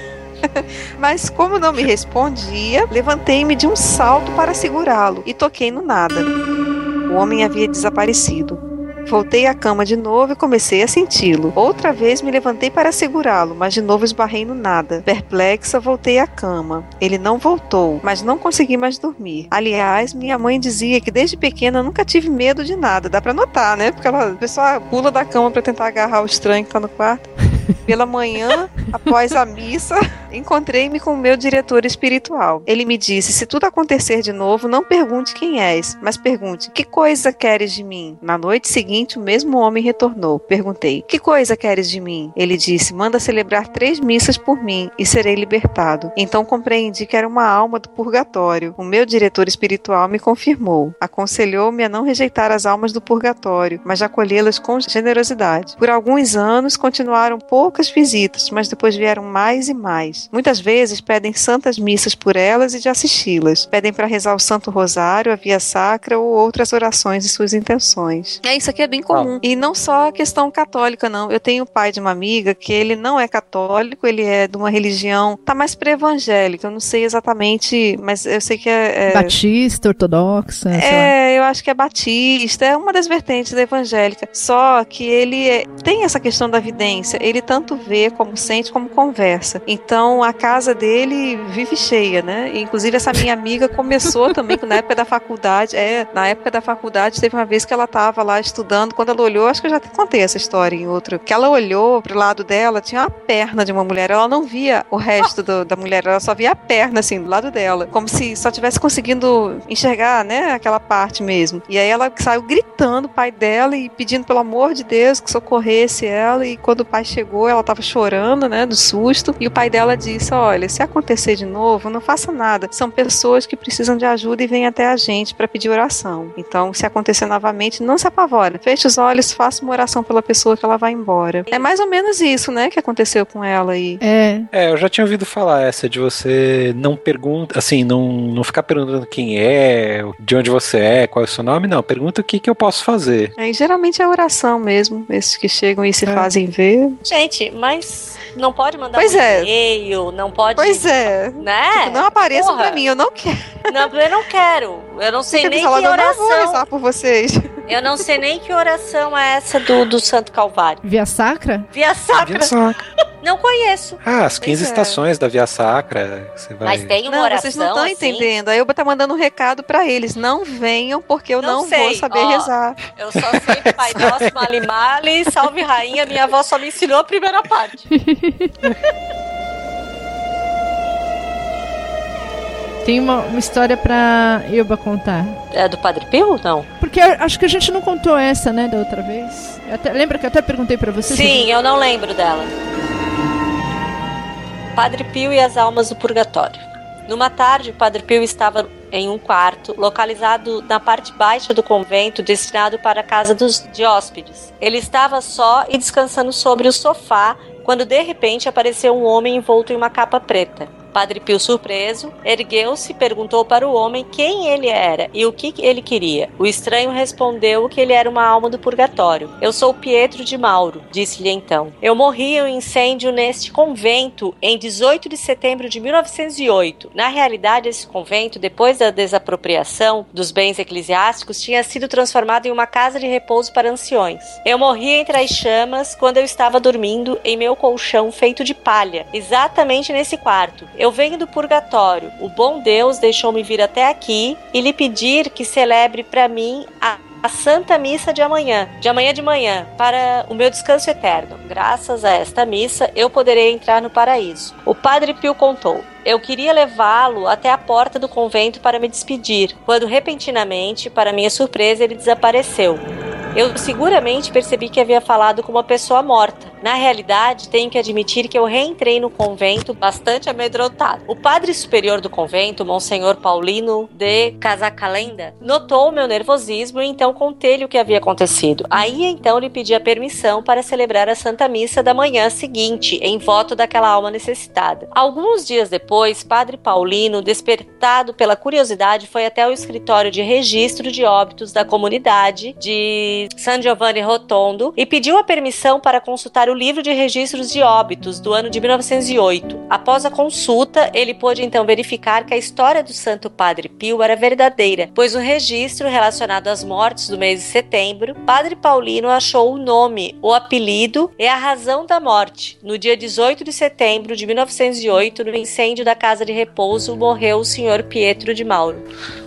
Mas como não me respondia, levantei-me de um salto para segurá-lo e toquei no nada. O homem havia desaparecido. Voltei à cama de novo e comecei a senti-lo. Outra vez me levantei para segurá-lo, mas de novo esbarrei no nada. Perplexa, voltei à cama. Ele não voltou, mas não consegui mais dormir. Aliás, minha mãe dizia que desde pequena eu nunca tive medo de nada. Dá pra notar, né? Porque ela, a pessoa pula da cama para tentar agarrar o estranho que tá no quarto. Pela manhã, após a missa, encontrei-me com o meu diretor espiritual. Ele me disse, se tudo acontecer de novo, não pergunte quem és, mas pergunte, que coisa queres de mim? Na noite seguinte, o mesmo homem retornou. Perguntei, que coisa queres de mim? Ele disse, manda celebrar três missas por mim e serei libertado. Então compreendi que era uma alma do purgatório. O meu diretor espiritual me confirmou. Aconselhou-me a não rejeitar as almas do purgatório, mas acolhê-las com generosidade. Por alguns anos, continuaram poucas visitas, mas depois vieram mais e mais. Muitas vezes pedem santas missas por elas e de assisti-las. Pedem para rezar o Santo Rosário, a Via Sacra ou outras orações e suas intenções. É, isso aqui é bem comum. E não só a questão católica, não. Eu tenho o pai de uma amiga que ele não é católico, ele é de uma religião, tá mais pré-evangélica, eu não sei exatamente, mas eu sei que é... é... Batista, ortodoxa, sei lá. É, eu acho que é batista, é uma das vertentes da evangélica. Só que ele é, tem essa questão da vidência, ele tanto vê como sente como conversa. Então a casa dele vive cheia, né? E, inclusive essa minha amiga começou também na época da faculdade. É, na época da faculdade teve uma vez que ela estava lá estudando, quando ela olhou, acho que eu já contei essa história em outro, que ela olhou pro lado dela, tinha uma perna de uma mulher, ela não via o resto do, da mulher, ela só via a perna assim do lado dela, como se só tivesse conseguindo enxergar, né, aquela parte mesmo. E aí ela saiu gritando o pai dela e pedindo pelo amor de Deus que socorresse ela, e quando o pai chegou ela tava chorando, né, do susto, e o pai dela disse, olha, se acontecer de novo, não faça nada, são pessoas que precisam de ajuda e vêm até a gente para pedir oração, então se acontecer novamente, não se apavora, feche os olhos, faça uma oração pela pessoa que ela vai embora. É mais ou menos isso, né, que aconteceu com ela aí. É. É, eu já tinha ouvido falar essa, de você não pergunta, assim, não, não ficar perguntando quem é, de onde você é, qual é o seu nome, não, pergunta o que, que eu posso fazer. É, e geralmente é oração mesmo, esses que chegam e se É. fazem ver. Gente, mas não pode mandar Pois um é. e-mail, não pode... Pois é. Né? Tipo, não apareça Porra. pra mim, eu não quero. Não, eu não quero. Eu não sei Fica nem falando, que eu não vou oração... rezar por vocês. Eu não sei nem que oração é essa do, do Santo Calvário. Via Sacra? Via Sacra. Via Sacra. Não conheço. Ah, as quinze Pois é. estações da Via Sacra, você vai... Mas tem uma Não, oração vocês não estão assim? entendendo. Aí eu tá mandando um recado pra eles. Não venham, porque eu Não não, sei, vou saber ó. rezar. Eu só sei Pai Nosso, Mali Mali, Salve Rainha. Minha avó só me ensinou a primeira parte. Tem uma, uma história pra Ilba contar. É do Padre Pio? Não. Porque eu acho que a gente não contou essa, né, da outra vez. Eu até, lembra que eu até perguntei pra você? Sim, eu não lembro dela. Padre Pio e as almas do purgatório. Numa tarde, o Padre Pio estava em um quarto, localizado na parte baixa do convento, destinado para a casa dos, de hóspedes. Ele estava só e descansando sobre o sofá, quando de repente apareceu um homem envolto em uma capa preta. Padre Pio, surpreso, ergueu-se e perguntou para o homem quem ele era e o que ele queria. O estranho respondeu que ele era uma alma do purgatório. Eu sou Pietro de Mauro, disse-lhe então. Eu morri em um incêndio neste convento em dezoito de setembro de mil novecentos e oito. Na realidade, esse convento, depois da desapropriação dos bens eclesiásticos, tinha sido transformado em uma casa de repouso para anciões. Eu morri entre as chamas quando eu estava dormindo em meu colchão feito de palha, exatamente nesse quarto. Eu venho do purgatório. O bom Deus deixou-me vir até aqui e lhe pedir que celebre para mim a a Santa Missa de amanhã, de amanhã de manhã, para o meu descanso eterno. Graças a esta missa, eu poderei entrar no paraíso. O Padre Pio contou. Eu queria levá-lo até a porta do convento para me despedir, quando repentinamente, para minha surpresa, ele desapareceu. Eu seguramente percebi que havia falado com uma pessoa morta. Na realidade, tenho que admitir que eu reentrei no convento bastante amedrontado. O padre superior do convento, Monsenhor Paulino de Casacalenda, notou o meu nervosismo e então contei-lhe o que havia acontecido. Aí então lhe pedi a permissão para celebrar a Santa Missa da manhã seguinte, em voto daquela alma necessitada. Alguns dias depois, Padre Paulino, despertado pela curiosidade, foi até o escritório de registro de óbitos da comunidade de San Giovanni Rotondo e pediu a permissão para consultar o livro de registros de óbitos do ano de mil novecentos e oito. Após a consulta, ele pôde então verificar que a história do Santo Padre Pio era verdadeira, pois o registro relacionado às mortes do mês de setembro, Padre Paulino achou o nome, o apelido e a razão da morte. No dia dezoito de setembro de mil novecentos e oito, no incêndio da casa de repouso, morreu o senhor Pietro de Mauro.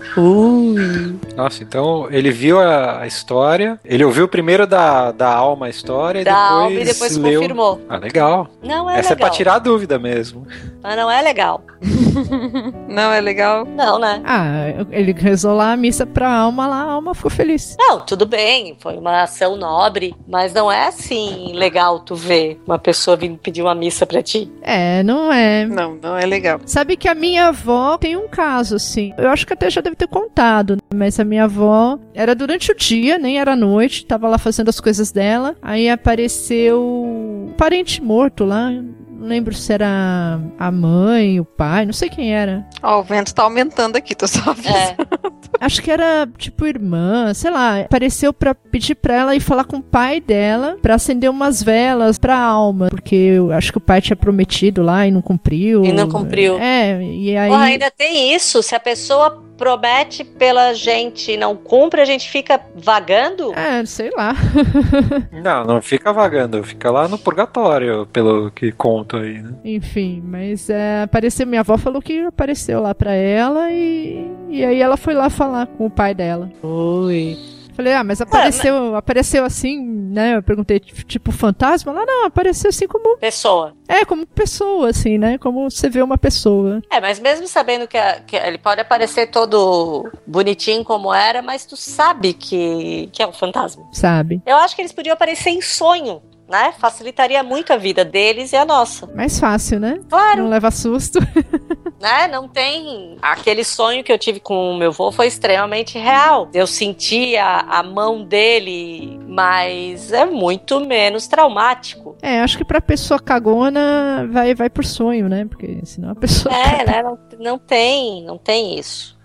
Ui. Nossa, então ele viu a, a história, ele ouviu primeiro da, da alma a história da e depois, alma e depois leu... confirmou. Ah, legal. Não é Essa legal. é pra tirar a dúvida mesmo. Mas não é legal. Não é legal? Não, né? Ah, ele rezou lá a missa pra alma lá, a alma ficou feliz. Não, tudo bem, foi uma ação nobre, mas não é assim legal tu ver uma pessoa vindo pedir uma missa pra ti. É, não é. Não, não é legal. Sabe que a minha avó tem um caso, assim. Eu acho que até já deve ter contado, mas a minha avó era durante o dia, nem era à noite, tava lá fazendo as coisas dela, aí apareceu um parente morto lá. Não lembro se era a mãe, o pai, não sei quem era. Ó, o vento tá aumentando aqui, tô só avisando. É. Acho que era, tipo, irmã, sei lá. Apareceu pra pedir pra ela ir falar com o pai dela pra acender umas velas pra alma. Porque eu acho que o pai tinha prometido lá e não cumpriu. E não cumpriu. É, e aí... Porra, ainda tem isso, se a pessoa promete pela gente e não cumpre, a gente fica vagando? É, sei lá. Não, não fica vagando, fica lá no purgatório, pelo que conto aí, né? Enfim, mas é, apareceu, minha avó falou que apareceu lá pra ela e, e aí ela foi lá falar com o pai dela. Ui. Falei, ah, mas apareceu, é, mas... apareceu assim, né? Eu perguntei, tipo, fantasma? Lá não, apareceu assim como... Pessoa. É, como pessoa, assim, né? Como você vê uma pessoa. É, mas mesmo sabendo que, a, que ele pode aparecer todo bonitinho como era, mas tu sabe que, que é um fantasma. Sabe. Eu acho que eles podiam aparecer em sonho, né? Facilitaria muito a vida deles e a nossa. Mais fácil, né? Claro. Não leva susto. Né? Não tem... Aquele sonho que eu tive com o meu avô foi extremamente real. Eu senti a, a mão dele, mas é muito menos traumático. É, acho que pra pessoa cagona vai, vai por sonho, né? Porque senão a pessoa... É, né? Não, não tem, não tem isso.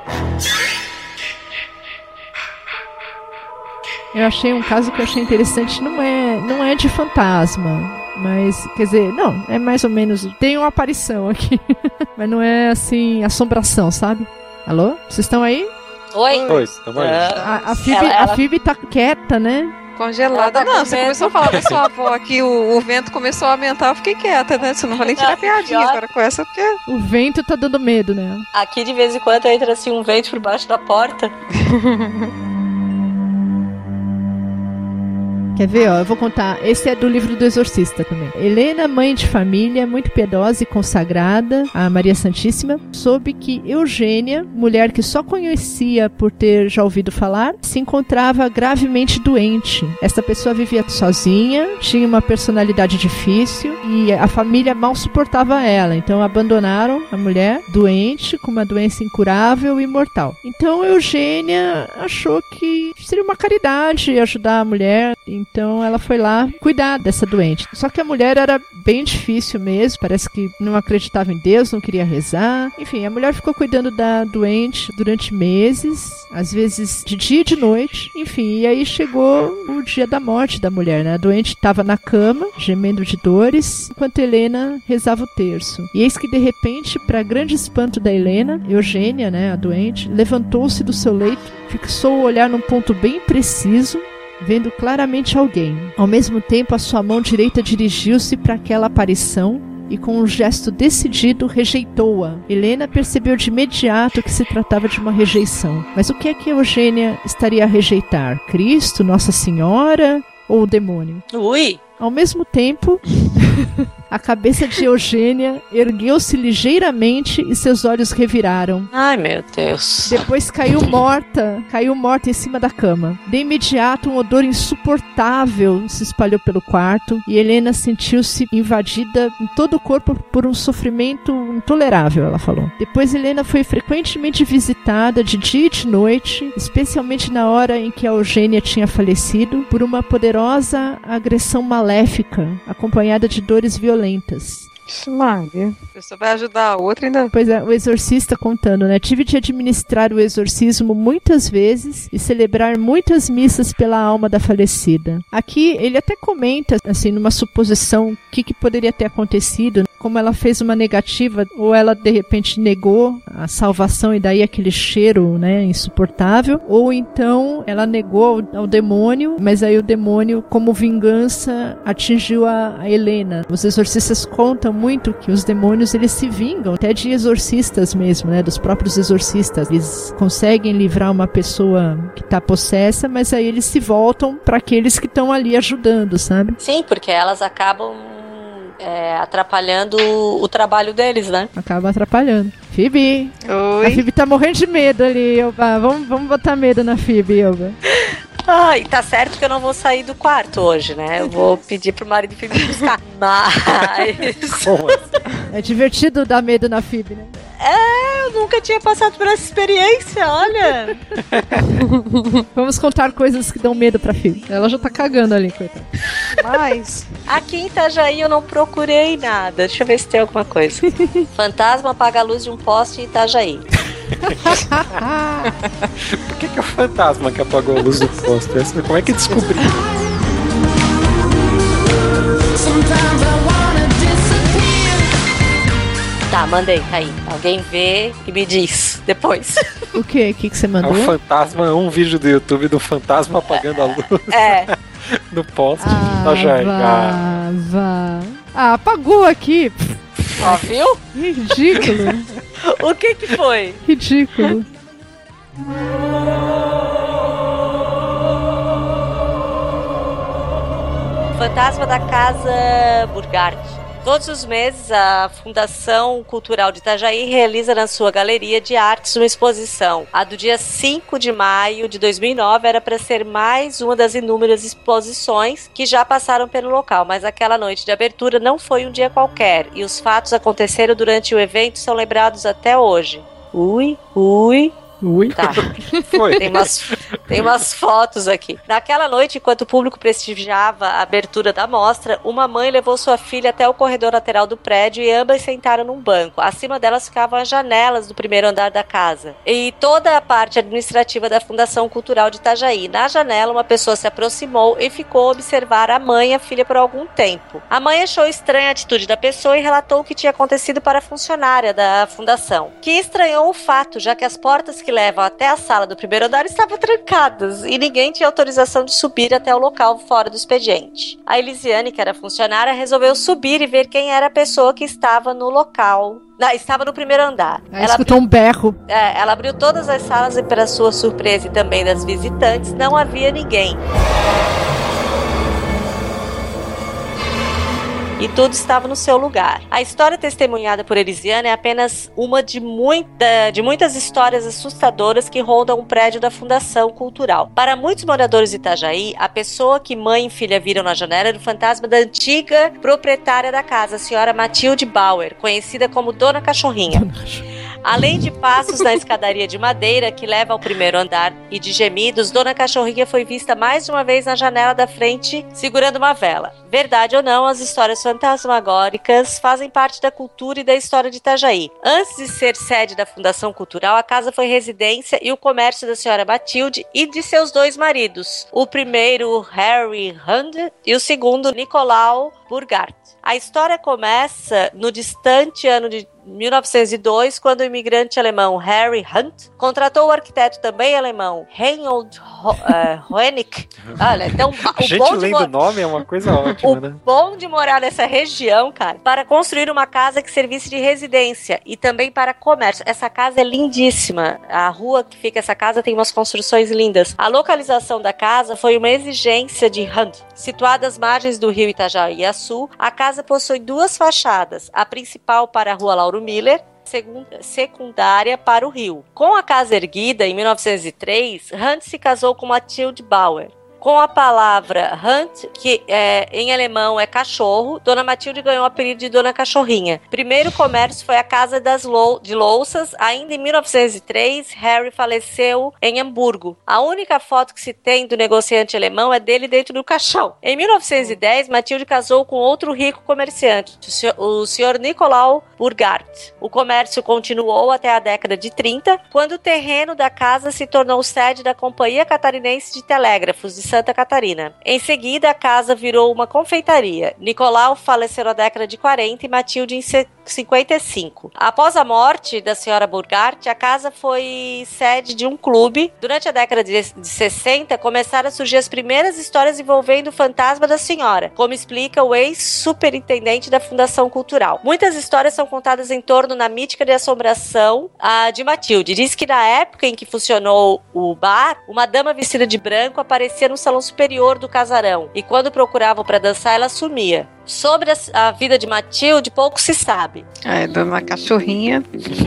Eu achei um caso que eu achei interessante, não é, não é de fantasma. Mas, quer dizer, não, é mais ou menos... Tem uma aparição aqui. Mas não é, assim, assombração, sabe? Alô? Vocês estão aí? Oi? Oi, estamos aí. A, a, Phoebe, ela, ela... a Phoebe tá quieta, né? Congelada. Tá não, você começou a falar da sua avó aqui, o, o vento começou a aumentar, eu fiquei quieta, né? Você não vai nem tirar piadinha agora com essa, porque... O vento tá dando medo, né? Aqui, de vez em quando, entra, assim, um vento por baixo da porta. Quer ver, ó? Eu vou contar. Esse é do livro do Exorcista também. Helena, mãe de família, muito piedosa e consagrada a Maria Santíssima, soube que Eugênia, mulher que só conhecia por ter já ouvido falar, se encontrava gravemente doente. Esta pessoa vivia sozinha, tinha uma personalidade difícil e a família mal suportava ela, então abandonaram a mulher doente, com uma doença incurável e mortal. Então Eugênia achou que seria uma caridade ajudar a mulher, então ela foi lá cuidar dessa doente. Só que a mulher era bem difícil mesmo, parece que não acreditava em Deus, não queria rezar. Enfim, a mulher ficou cuidando da doente durante meses, às vezes de dia e de noite. Enfim, e aí chegou o dia da morte da mulher, né? A doente estava na cama, gemendo de dores, enquanto Helena rezava o terço. E eis que, de repente, para grande espanto da Helena, Eugênia, né, a doente, levantou-se do seu leito, fixou o olhar num ponto bem preciso, vendo claramente alguém. Ao mesmo tempo, a sua mão direita dirigiu-se para aquela aparição e, com um gesto decidido, rejeitou-a. Helena percebeu de imediato que se tratava de uma rejeição. Mas o que é que Eugênia estaria a rejeitar? Cristo, Nossa Senhora ou o demônio? Ui! Ao mesmo tempo, a cabeça de Eugênia ergueu-se ligeiramente e seus olhos reviraram. Ai, meu Deus. Depois caiu morta, caiu morta em cima da cama. De imediato, um odor insuportável se espalhou pelo quarto e Helena sentiu-se invadida em todo o corpo por um sofrimento intolerável, ela falou. Depois, Helena foi frequentemente visitada de dia e de noite, especialmente na hora em que a Eugênia tinha falecido, por uma poderosa agressão maléfica, acompanhada de dores violentas. Isso, Maria. A pessoa vai ajudar a outra ainda. Pois é, o exorcista contando, né? Tive de administrar o exorcismo muitas vezes e celebrar muitas missas pela alma da falecida. Aqui ele até comenta, assim, numa suposição, o que, que poderia ter acontecido, como ela fez uma negativa, ou ela de repente negou a salvação e daí aquele cheiro, né, insuportável, ou então ela negou ao, ao demônio, mas aí o demônio, como vingança, atingiu a, a Helena. Os exorcistas contam muito que os demônios, eles se vingam até de exorcistas mesmo, né, dos próprios exorcistas. Eles conseguem livrar uma pessoa que está possessa, mas aí eles se voltam para aqueles que estão ali ajudando, sabe? Sim, porque elas acabam é, atrapalhando o, o trabalho deles, né? Acaba atrapalhando. Phoebe! Oi. A Phoebe tá morrendo de medo ali, Elba. Vamos, vamos botar medo na Phoebe, Elba. Ai, tá certo que eu não vou sair do quarto hoje, né? Eu vou pedir pro marido Phoebe buscar. Mas... Como assim? É divertido dar medo na Phoebe, né? É, eu nunca tinha passado por essa experiência, olha. Vamos contar coisas que dão medo pra Phoebe. Ela já tá cagando ali, coitada. Mas... Aqui em Itajaí eu não procurei nada. Deixa eu ver se tem alguma coisa. Fantasma apaga a luz de um poste em Itajaí. Por que, que é o fantasma que apagou a luz do poste? Como é que descobriu? Tá, mandei, tá aí. Alguém vê e me diz depois. O quê? O que, que você É mandou? o fantasma, um vídeo do YouTube do fantasma apagando a luz É. no poste. Ah, Tá já. vá, vá. Ah, apagou aqui. Ó, viu? Ridículo. O que que foi? Ridículo. Fantasma da Casa Burgard. Todos os meses, a Fundação Cultural de Itajaí realiza na sua galeria de artes uma exposição. A do dia cinco de maio de dois mil e nove era para ser mais uma das inúmeras exposições que já passaram pelo local, mas aquela noite de abertura não foi um dia qualquer, e os fatos aconteceram durante o evento e são lembrados até hoje. Ui, ui... Ui. Tá. Foi. Tem umas, tem umas fotos aqui. Naquela noite, enquanto o público prestigiava a abertura da mostra, uma mãe levou sua filha até o corredor lateral do prédio e ambas sentaram num banco. Acima delas ficavam as janelas do primeiro andar da casa e toda a parte administrativa da Fundação Cultural de Itajaí. Na janela, uma pessoa se aproximou e ficou a observar a mãe e a filha por algum tempo. A mãe achou estranha a atitude da pessoa e relatou o que tinha acontecido para a funcionária da fundação, que estranhou o fato, já que as portas que levam até a sala do primeiro andar estavam trancadas e ninguém tinha autorização de subir até o local fora do expediente. A Elisiane, que era funcionária, resolveu subir e ver quem era a pessoa que estava no local. Não, estava no primeiro andar. Ela, ela escutou abriu, um berro. É, ela abriu todas as salas e, para sua surpresa e também das visitantes, não havia ninguém. e tudo estava no seu lugar. A história testemunhada por Elisiane é apenas uma de, muita, de muitas histórias assustadoras que rondam o prédio da Fundação Cultural. Para muitos moradores de Itajaí, a pessoa que mãe e filha viram na janela era o fantasma da antiga proprietária da casa, a senhora Matilde Bauer, conhecida como Dona Cachorrinha. Além de passos na escadaria de madeira que leva ao primeiro andar e de gemidos, Dona Cachorrinha foi vista mais de uma vez na janela da frente segurando uma vela. Verdade ou não, as histórias fantasmagóricas fazem parte da cultura e da história de Itajaí. Antes de ser sede da Fundação Cultural, a casa foi residência e o comércio da senhora Matilde e de seus dois maridos. O primeiro, Harry Hunt, e o segundo, Nicolau Burgart. A história começa no distante ano de mil novecentos e dois, quando o imigrante alemão Harry Hunt contratou o arquiteto também alemão Reinhold uh, Hoenig. Olha, então, a o gente bom lendo o nome é uma coisa ótima, o né? bom de morar nessa região, cara, para construir uma casa que servisse de residência e também para comércio. Essa casa é lindíssima. A rua que fica essa casa tem umas construções lindas. A localização da casa foi uma exigência de Hunt. Situada às margens do rio Itajaí-Açu, a casa possui duas fachadas, a principal para a rua Lauro Miller, secundária para o rio. Com a casa erguida em mil novecentos e três, Hunt se casou com Matilde Bauer. Com a palavra Hunt, que é, em alemão é cachorro, Dona Matilde ganhou o apelido de Dona Cachorrinha. Primeiro comércio foi a Casa das Lou- de Louças. Ainda em mil novecentos e três, Harry faleceu em Hamburgo. A única foto que se tem do negociante alemão é dele dentro do caixão. Em mil novecentos e dez, Matilde casou com outro rico comerciante, o senhor, o senhor Nicolau Burgart. O comércio continuou até a década de trinta, quando o terreno da casa se tornou sede da Companhia Catarinense de Telégrafos de Santa Catarina. Em seguida, a casa virou uma confeitaria. Nicolau faleceu na década de quarenta e Matilde em cinquenta e cinco. Após a morte da senhora Burgart, a casa foi sede de um clube. Durante a década de sessenta, começaram a surgir as primeiras histórias envolvendo o fantasma da senhora, como explica o ex-superintendente da Fundação Cultural. Muitas histórias são contadas em torno da mítica de assombração a, de Matilde. Diz que na época em que funcionou o bar, uma dama vestida de branco aparecia no salão superior do casarão, e quando procuravam para dançar, ela sumia. Sobre a, a vida de Matilde, pouco se sabe. É, Dona Cachorrinha.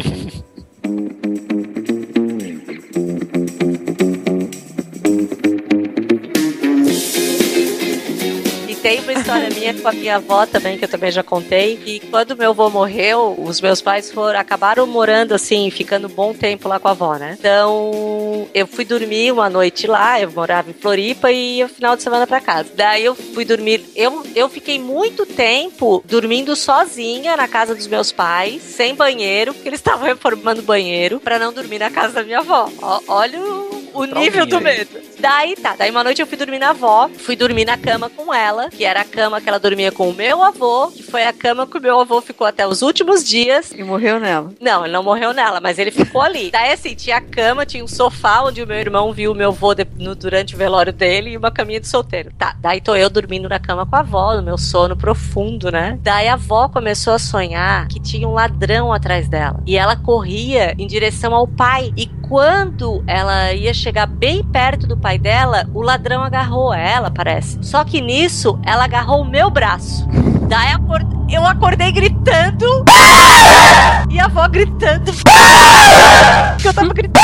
Tem uma história minha com a minha avó também, que eu também já contei, e quando meu avô morreu, os meus pais foram, acabaram morando assim, ficando um bom tempo lá com a avó, né? Então, eu fui dormir uma noite lá, eu morava em Floripa e ia no final de semana pra casa. Daí eu fui dormir, eu, eu fiquei muito tempo dormindo sozinha na casa dos meus pais, sem banheiro, porque eles estavam reformando banheiro, pra não dormir na casa da minha avó. Ó, olha o, o nível do medo. Daí tá, daí uma noite eu fui dormir na avó, fui dormir na cama com ela, que era a cama que ela dormia com o meu avô, que foi a cama que o meu avô ficou até os últimos dias. E morreu nela? Não, ele não morreu nela, mas ele ficou ali. Daí assim, tinha a cama, tinha um sofá onde o meu irmão viu o meu avô de, no, durante o velório dele e uma caminha de solteiro. Tá, daí tô eu dormindo na cama com a avó, no meu sono profundo, né? Daí a avó começou a sonhar que tinha um ladrão atrás dela. E ela corria em direção ao pai. E quando ela ia chegar bem perto do pai dela, o ladrão agarrou ela, parece. Só que nisso, ela agarrou o meu braço. Daí eu acordei gritando. E a avó gritando. Que eu tava gritando.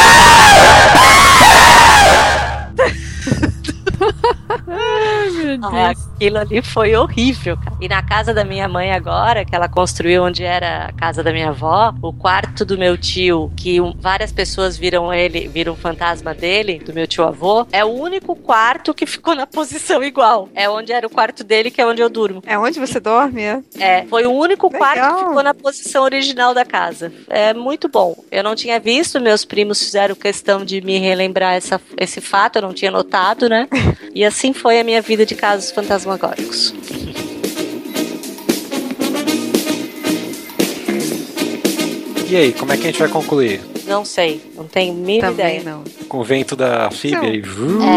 Ai, meu Deus. Ah, aquilo ali foi horrível, cara. E na casa da minha mãe agora, que ela construiu onde era a casa da minha avó, o quarto do meu tio, que um, várias pessoas viram ele, viram o fantasma dele, do meu tio avô, é o único quarto que ficou na posição igual. É onde era o quarto dele, que é onde eu durmo. É onde você dorme, é? É, foi o único Legal. quarto que ficou na posição original da casa. É muito bom. Eu não tinha visto, meus primos fizeram questão de me relembrar essa, esse fato, eu não tinha notado, né? E assim foi a minha vida de casos fantasmagóricos. E aí, como é que a gente vai concluir? Não sei, não tenho a mínima Também ideia. não. Com o vento da Fíbia e...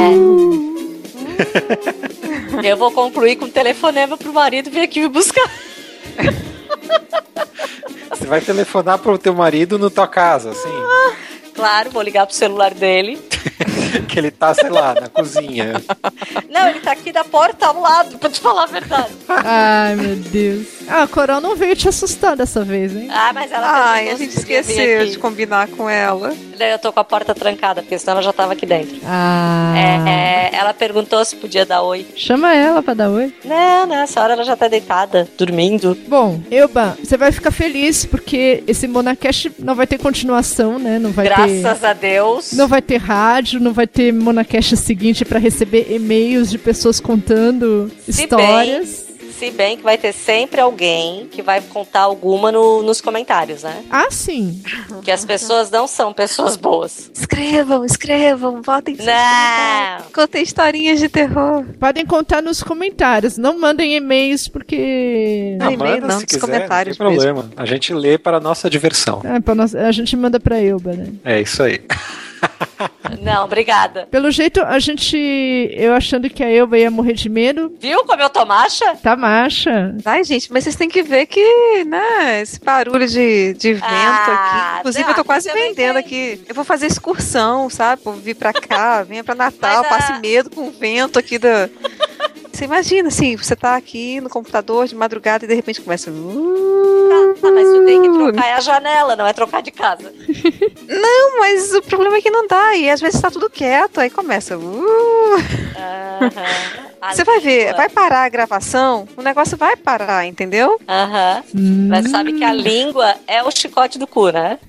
É. Eu vou concluir com um telefonema pro marido vir aqui me buscar. Você vai telefonar pro teu marido na tua casa, assim? Claro, vou ligar pro celular dele. Que ele tá, sei lá, na cozinha. Não, ele tá aqui da porta ao lado, pra te falar a verdade. Ai, meu Deus. Ah, a Coral não veio te assustar dessa vez, hein? Ah, mas ela... Ai, a gente esqueceu de combinar com ela. Eu tô com a porta trancada, porque senão ela já tava aqui dentro. Ah. É, é, ela perguntou se podia dar oi. Chama ela pra dar oi. Não, não, essa hora ela já tá deitada, dormindo. Bom, Elba, você vai ficar feliz porque esse Monacast não vai ter continuação, né? Não vai Graças ter... a Deus. Não vai ter rádio, não vai ter Monacast seguinte pra receber e-mails de pessoas contando Se histórias. Bem... Se bem que vai ter sempre alguém que vai contar alguma no, nos comentários, né? Ah, sim. Que as pessoas não são pessoas boas. Escrevam, escrevam, botem seus Não. comentários. Contem historinhas de terror. Podem contar nos comentários. Não mandem e-mails porque... Não, e-mail manda não, se nos quiser, comentários não tem problema. A gente lê para a nossa diversão. É, pra nós... A gente manda pra Elba, né? É isso aí. Não, obrigada. Pelo jeito, a gente... Eu achando que a Elba ia morrer de medo. Viu como eu tô macha? Tá macha. Ai, gente, mas vocês têm que ver que, né, esse barulho de, de vento Ah, aqui. Inclusive, não, eu tô quase também vendendo tem. aqui. Eu vou fazer excursão, sabe? Vou vir pra cá, venha pra Natal, Mas a- passe medo com o vento aqui da. Você imagina, assim, você tá aqui no computador de madrugada e de repente começa. Ah, tá, mas tu tem que trocar é a janela, não é trocar de casa. Não, mas o problema é que não dá. E às vezes tá tudo quieto, aí começa. Uh. Aham. A Você vai ver, língua. vai parar a gravação, o negócio vai parar, entendeu? Aham. Hum. Mas sabe que a língua é o chicote do cu, né?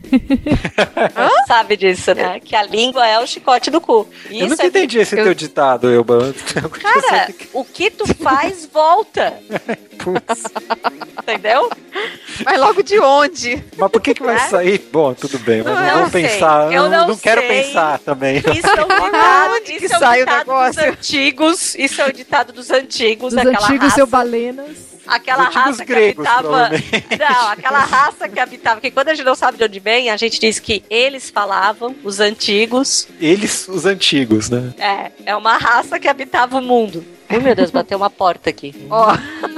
Sabe disso, né? Que a língua é o chicote do cu. Eu Isso nunca é... entendi esse eu- teu ditado, Elba. Cara, o que tu faz, volta. Putz. Entendeu? Mas logo de onde? Mas por que que vai É? sair? Bom, tudo bem, mas Não, não eu vou não sei. pensar. Eu não quero sei. pensar também. Isso é um ditado, Onde que isso é um sai o ditado dos negócio? antigos. Isso é o ditado dos antigos, Dos daquela antigos raça. eubalenas. Aquela Os antigos raça que gregos, habitava. provavelmente. Não, aquela raça que habitava. Porque quando a gente não sabe de onde vem, a gente diz que eles falavam, os antigos. Eles, os antigos, né? É, é uma raça que habitava o mundo. Ai, meu Deus, bateu uma porta aqui. Ó,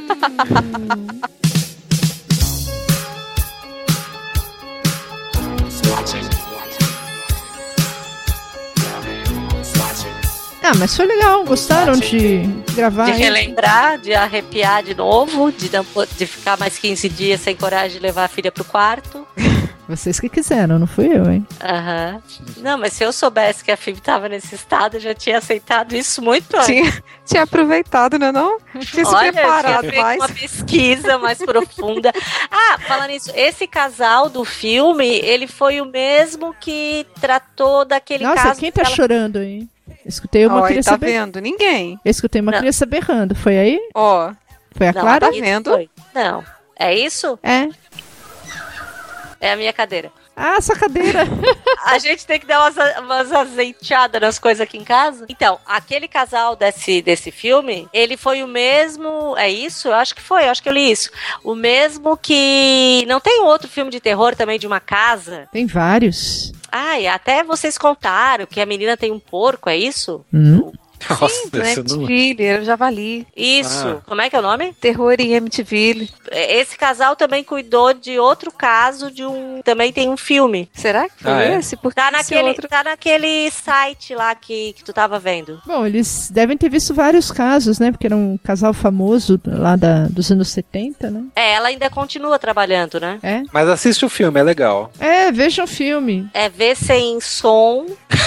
Ah, mas foi legal. Gostaram de gravar? De aí? relembrar, de arrepiar de novo, de, não po- de ficar mais quinze dias sem coragem de levar a filha pro quarto. Vocês que quiseram, não fui eu, hein? Aham. Não, mas se eu soubesse que a Phoebe tava nesse estado, eu já tinha aceitado isso muito antes. tinha, tinha aproveitado, né não? Tinha se Olha, eu preparado tinha feito mais. uma pesquisa mais profunda. Ah, falando nisso, esse casal do filme, ele foi o mesmo que tratou daquele Nossa, caso... quem tá dela- chorando aí? Escutei uma Ó, e criança tá berrando. vendo? Ninguém. Eu escutei uma Não. criança berrando. Foi aí? Ó, Foi a Não, Clara? tá isso vendo? foi. Não. É isso? É. É a minha cadeira. Ah, sua cadeira. A gente tem que dar umas, umas azeiteadas nas coisas aqui em casa. Então, aquele casal desse, desse filme, ele foi o mesmo... É isso? Eu acho que foi, eu acho que eu li isso. O mesmo que... Não tem um outro filme de terror também de uma casa? Tem vários. Ai, até vocês contaram que a menina tem um porco, é isso? Hum. Nossa, né? esse eu não... Filho, era o Javali. Isso. Ah. Como é que é o nome? Terror em Amityville. Esse casal também cuidou de outro caso de um... Também tem um filme. Será que foi Ah, é? esse? Porque Tá esse naquele, outro... tá naquele site lá que, que tu tava vendo. Bom, eles devem ter visto vários casos, né? Porque era um casal famoso lá da, dos anos setenta, né? É, ela ainda continua trabalhando, né? É. Mas assiste o filme, é legal. É, vejam o filme. É ver sem som.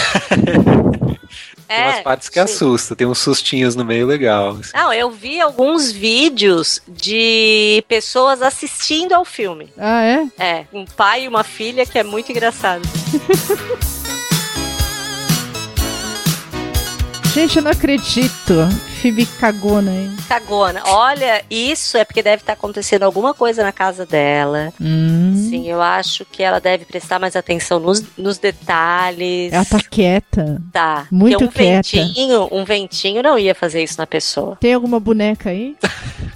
Tem umas partes que assustam, tem uns sustinhos no meio legal. assim. Não, eu vi alguns vídeos de pessoas assistindo ao filme. Ah, é? É, um pai e uma filha que é muito engraçado. Gente, eu não acredito. Phoebe cagona, hein? Cagona. Olha, isso é porque deve estar acontecendo alguma coisa na casa dela. Hum. Sim, eu acho que ela deve prestar mais atenção nos, nos detalhes. Ela tá quieta. Tá. Muito Porque um quieta. ventinho, um ventinho não ia fazer isso na pessoa. Tem alguma boneca aí?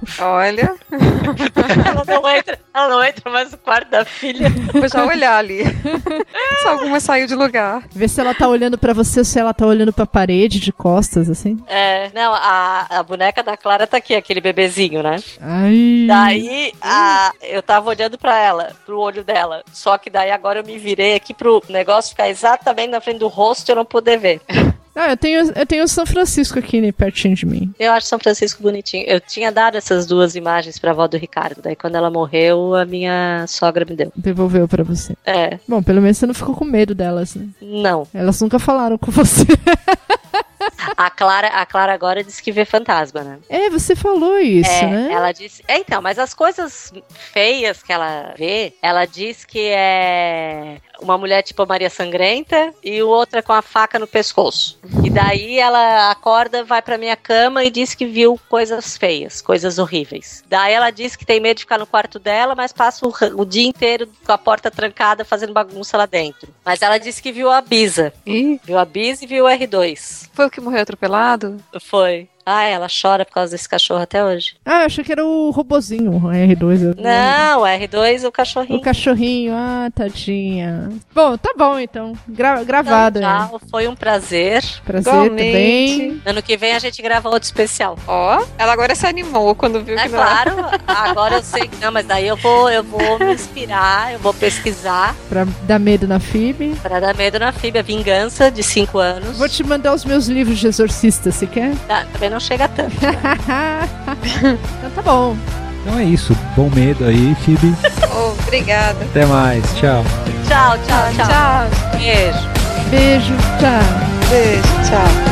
Olha. Ela não entra, ela não entra mais no quarto da filha. Vou já olhar ali. Se alguma saiu de lugar. Vê se ela tá olhando pra você ou se ela tá olhando pra parede de costas, assim. É, não, a, a boneca da Clara tá aqui, aquele bebezinho, né? Ai. Daí, a, eu tava olhando pra ela, pro olho dela. Só que daí agora eu me virei aqui pro negócio ficar exatamente na frente do rosto e eu não poder ver. Ah, eu tenho, eu tenho São Francisco aqui, né, pertinho de mim. Eu acho São Francisco bonitinho. Eu tinha dado essas duas imagens pra avó do Ricardo. Daí quando ela morreu, a minha sogra me deu. Devolveu pra você. É. Bom, pelo menos você não ficou com medo delas, né? Não. Elas nunca falaram com você. A Clara, a Clara agora disse que vê fantasma, né? É, você falou isso, é, né? Ela disse. É, então, mas as coisas feias que ela vê, ela diz que é uma mulher tipo Maria Sangrenta e outra com a faca no pescoço. E daí ela acorda, vai pra minha cama e diz que viu coisas feias, coisas horríveis. Daí ela diz que tem medo de ficar no quarto dela, mas passa o, o dia inteiro com a porta trancada fazendo bagunça lá dentro. Mas ela disse que viu a Bisa. Ih. Viu a Bisa e viu o R dois. Foi o que morreu atropelado? Foi. Ah, ela chora por causa desse cachorro até hoje. Ah, eu achei que era o robozinho, o R dois. Eu... Não, o R dois, o cachorrinho. O cachorrinho, ah, tadinha. Bom, tá bom então. Gra gravado. Então, tchau, foi um prazer. Prazer Igualmente. também. Ano que vem a gente grava outro especial. Ó, ela agora se animou quando viu É que não claro, agora eu sei que não, mas daí eu vou, eu vou me inspirar, eu vou pesquisar Pra dar medo na F I B. pra dar medo na F I B, a Vingança, de cinco anos. Vou te mandar os meus livros de exorcista, se quer? Tá, também não chega tanto. Então tá bom. Então é isso. Bom medo aí, Phoebe. Oh, obrigada. Até mais. Tchau. Tchau, tchau, tchau. Tchau. Beijo. Beijo, tchau. Beijo, tchau.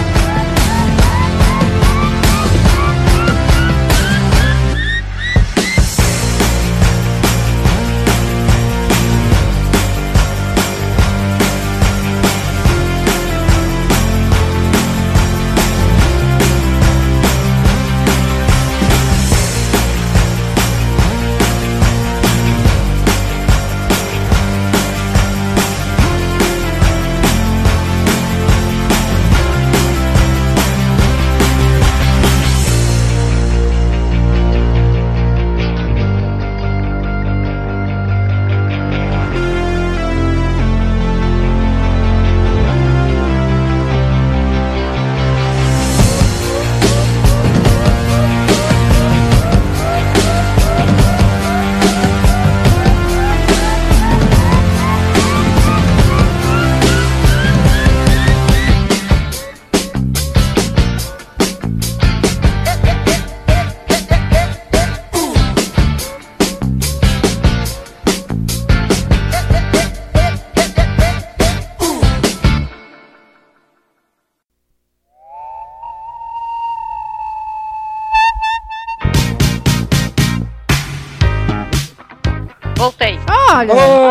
Voltei. Olha,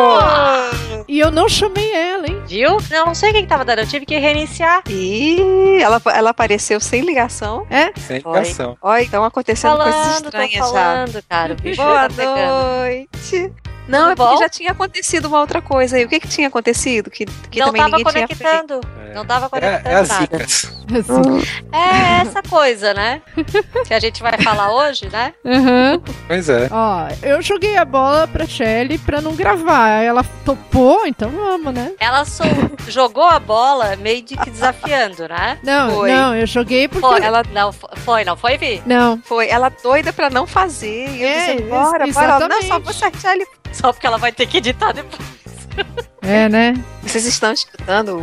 Oh! e eu não chamei ela, hein? Viu? Não, não sei o que que tava dando, eu tive que reiniciar. Ih, ela, ela apareceu sem ligação. É? Sem Foi. ligação. Ó, então acontecendo coisas Falando, tô estranhas já. falando, cara. O bicho Boa tá pegando. noite. Não, Tudo é porque bom? já tinha acontecido uma outra coisa aí. O que que tinha acontecido? Que, que Não também tava ninguém tinha feito. conectando. Não tava É, conectando é as nada. zicas. Assim. É essa coisa, né? Que a gente vai falar hoje, né? Aham. Pois é. Ó, eu joguei a bola pra Shelly pra não gravar. Aí ela topou, então vamos, né? Ela só jogou a bola meio de que desafiando, né? Não, Foi. não, eu joguei porque... Foi, ela não foi, não foi, Vi? Não. Foi ela doida pra não fazer. E eu É, dizendo, bora, ex- bora. Ela, Não, exatamente. só vou cercar ele. Só porque ela vai ter que editar depois. É, né? Vocês estão escutando?